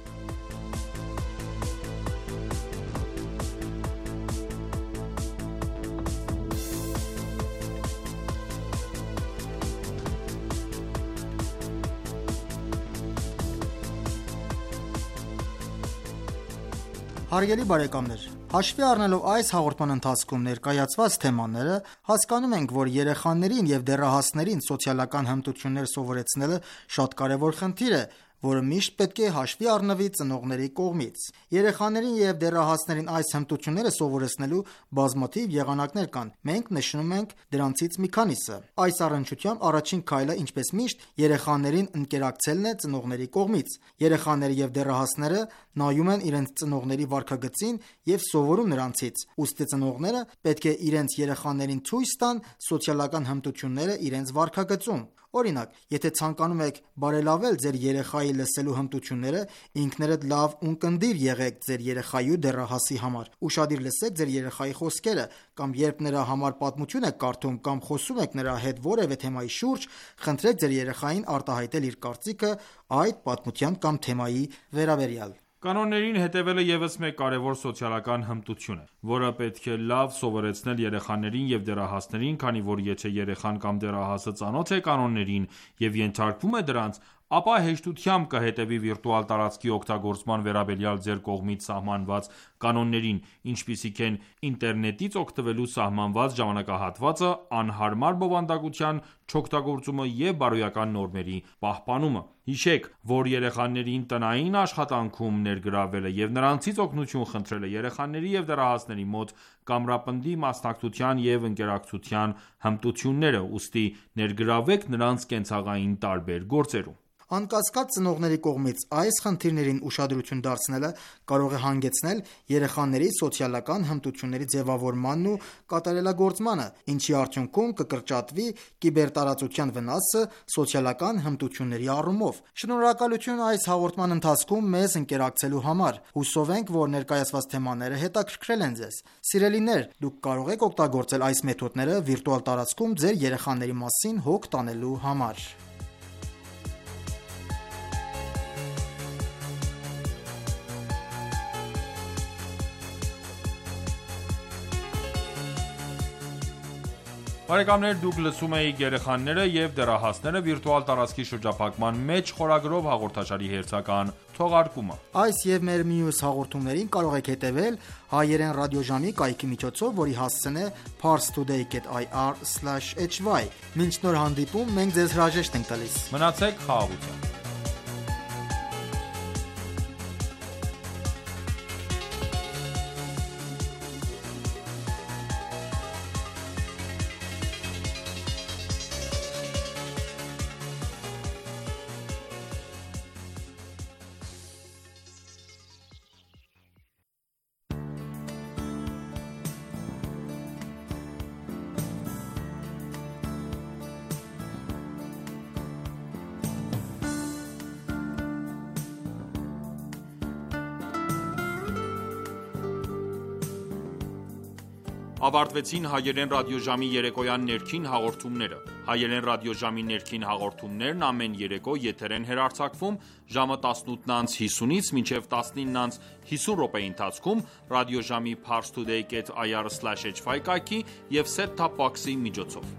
Speaker 2: Հարգելի բարեկամներ, հաշվի առնելով այս հաղորդման ընթացքում ներկայացված թեմաները, հասկանում ենք, որ երեխաներին եւ դեռահասներին սոցիալական հմտություններ սովորեցնելը շատ կարևոր խնդիր է, որը միշտ պետք է հաշվի առնվի ծնողների կողմից։ Երեխաներին եւ դեռահասներին այս հմտությունները սովորեցնելու բազմաթիվ եղանակներ կան։ Մենք նշում ենք դրանցից մի քանիսը։ Այս առնչությամբ առաջին քայլը, ինչպես միշտ, երեխաներին ընկերակցելն է ծնողների կողմից։ Երեխաները եւ դեռահասները նայում են իրենց ծնողների վարքագծին եւ սովորում նրանցից։ Ուստի ծնողները պետք է իրենց երեխաներին ցույց տան սոցիալական հմտությունները իրենց վարքագծում։ Օրինակ, եթե ցանկանում եք բարելավել ձեր երեխայի լսելու հմտությունները, ինքներդ լավ ունկնդիր եղեք ձեր երեխայի ու դեռահասի համար։ Ուշադիր լսեք ձեր երեխայի խոսքերը, կամ երբ նրա համար պատմություն եք կարդում կամ խոսում եք նրա հետ որևէ թեմայի շուրջ, խնդրեք ձեր երեխային արտահայտել իր կարծիքը այդ պատմության կամ թեմայի վերաբերյալ։
Speaker 1: Կանոններին հետևելը ևս մեկ կարևոր սոցիալական հմտություն է, որը պետք է լավ սովորեցնել երեխաներին եւ դեռահասներին, քանի որ եթե երեխան կամ դեռահասը ծանոթ է կանոններին եւ ենթարկվում է դրանց, ապա հեշտությամբ կհետևի վիրտուալ տարածքի օգտագործման վերաբերյալ ձեր կողմից սահմանված կանոններին, ինչպիսիք են ինտերնետից օգտվելու սահմանված ժամանակահատվածը, անհարմար բովանդակության չօգտագործումը եւ բարոյական նորմերի պահպանումը։ Հիշեք, որ երեխաներին տնային աշխատանքում ներգրավելը եւ նրանցից օգնություն խնդրելը երեխաների եւ դեռահասների մոտ կամրապնդի մասնակցության եւ ընկերակցության հմտությունները, ուստի ներգրավեք նրանց կենցաղային տարբեր գործերում։
Speaker 2: Անկասկած ծնողների կողմից այս խնդիրներին ուշադրություն դարձնելը կարող է հանգեցնել երեխաների սոցիալական հմտությունների ձևավորմանն ու կատարելագործմանը, ինչի արդյունքում կկրճատվի կիբերտարածության վնասը սոցիալական հմտությունների առումով։ Շնորհակալություն այս հաղորդման ընթացքում մեզ ընկերակցելու համար։ Հուսով ենք, որ ներկայացված թեմաները հետաքրքրել են ձեզ։ Սիրելիներ, դուք կարող եք օգտագործել այս մեթոդները վիրտուալ տարածքում ձեր երեխաների մասին հոգ տանելու համար։
Speaker 1: Բարեկամներ, դուք լսում եք երեխաները եւ դեռահասները վիրտուալ տարածքի շրջափակման մեջ խորագրով հաղորդաշարի հերթական թողարկումը։
Speaker 2: Այս եւ մեր մյուս հաղորդումներին կարող եք հետևել հայերեն ռադիոժամի կայքի միջոցով, որի հասցեն է parstoday.ir/hy։ Մինչ նոր հանդիպում, մենք ձեզ հրաժեշտ ենք տալիս։
Speaker 1: Մնացեք խաղաղությամբ։ Ավարտվեցին հայերեն ռադիոժամի երեկոյան ներքին հաղորդումները։ Հայերեն ռադիոժամի ներքին հաղորդումներն ամեն երեկո եթեր են հեռարձակվում ժամը 18:50-ից մինչև 19:50 րոպեի ընթացքում ռադիոժամի parstoday.ir/hy կայքի և set-top box-ի միջոցով։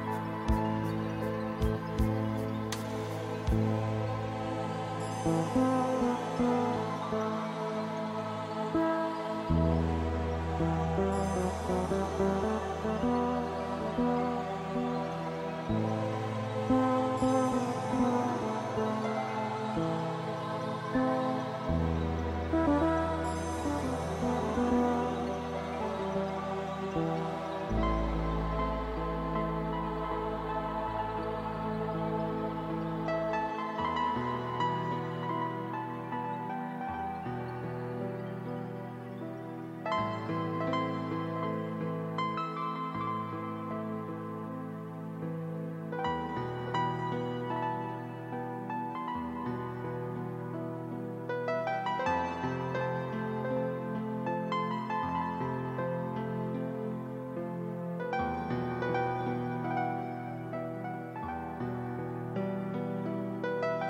Speaker 11: Thank you.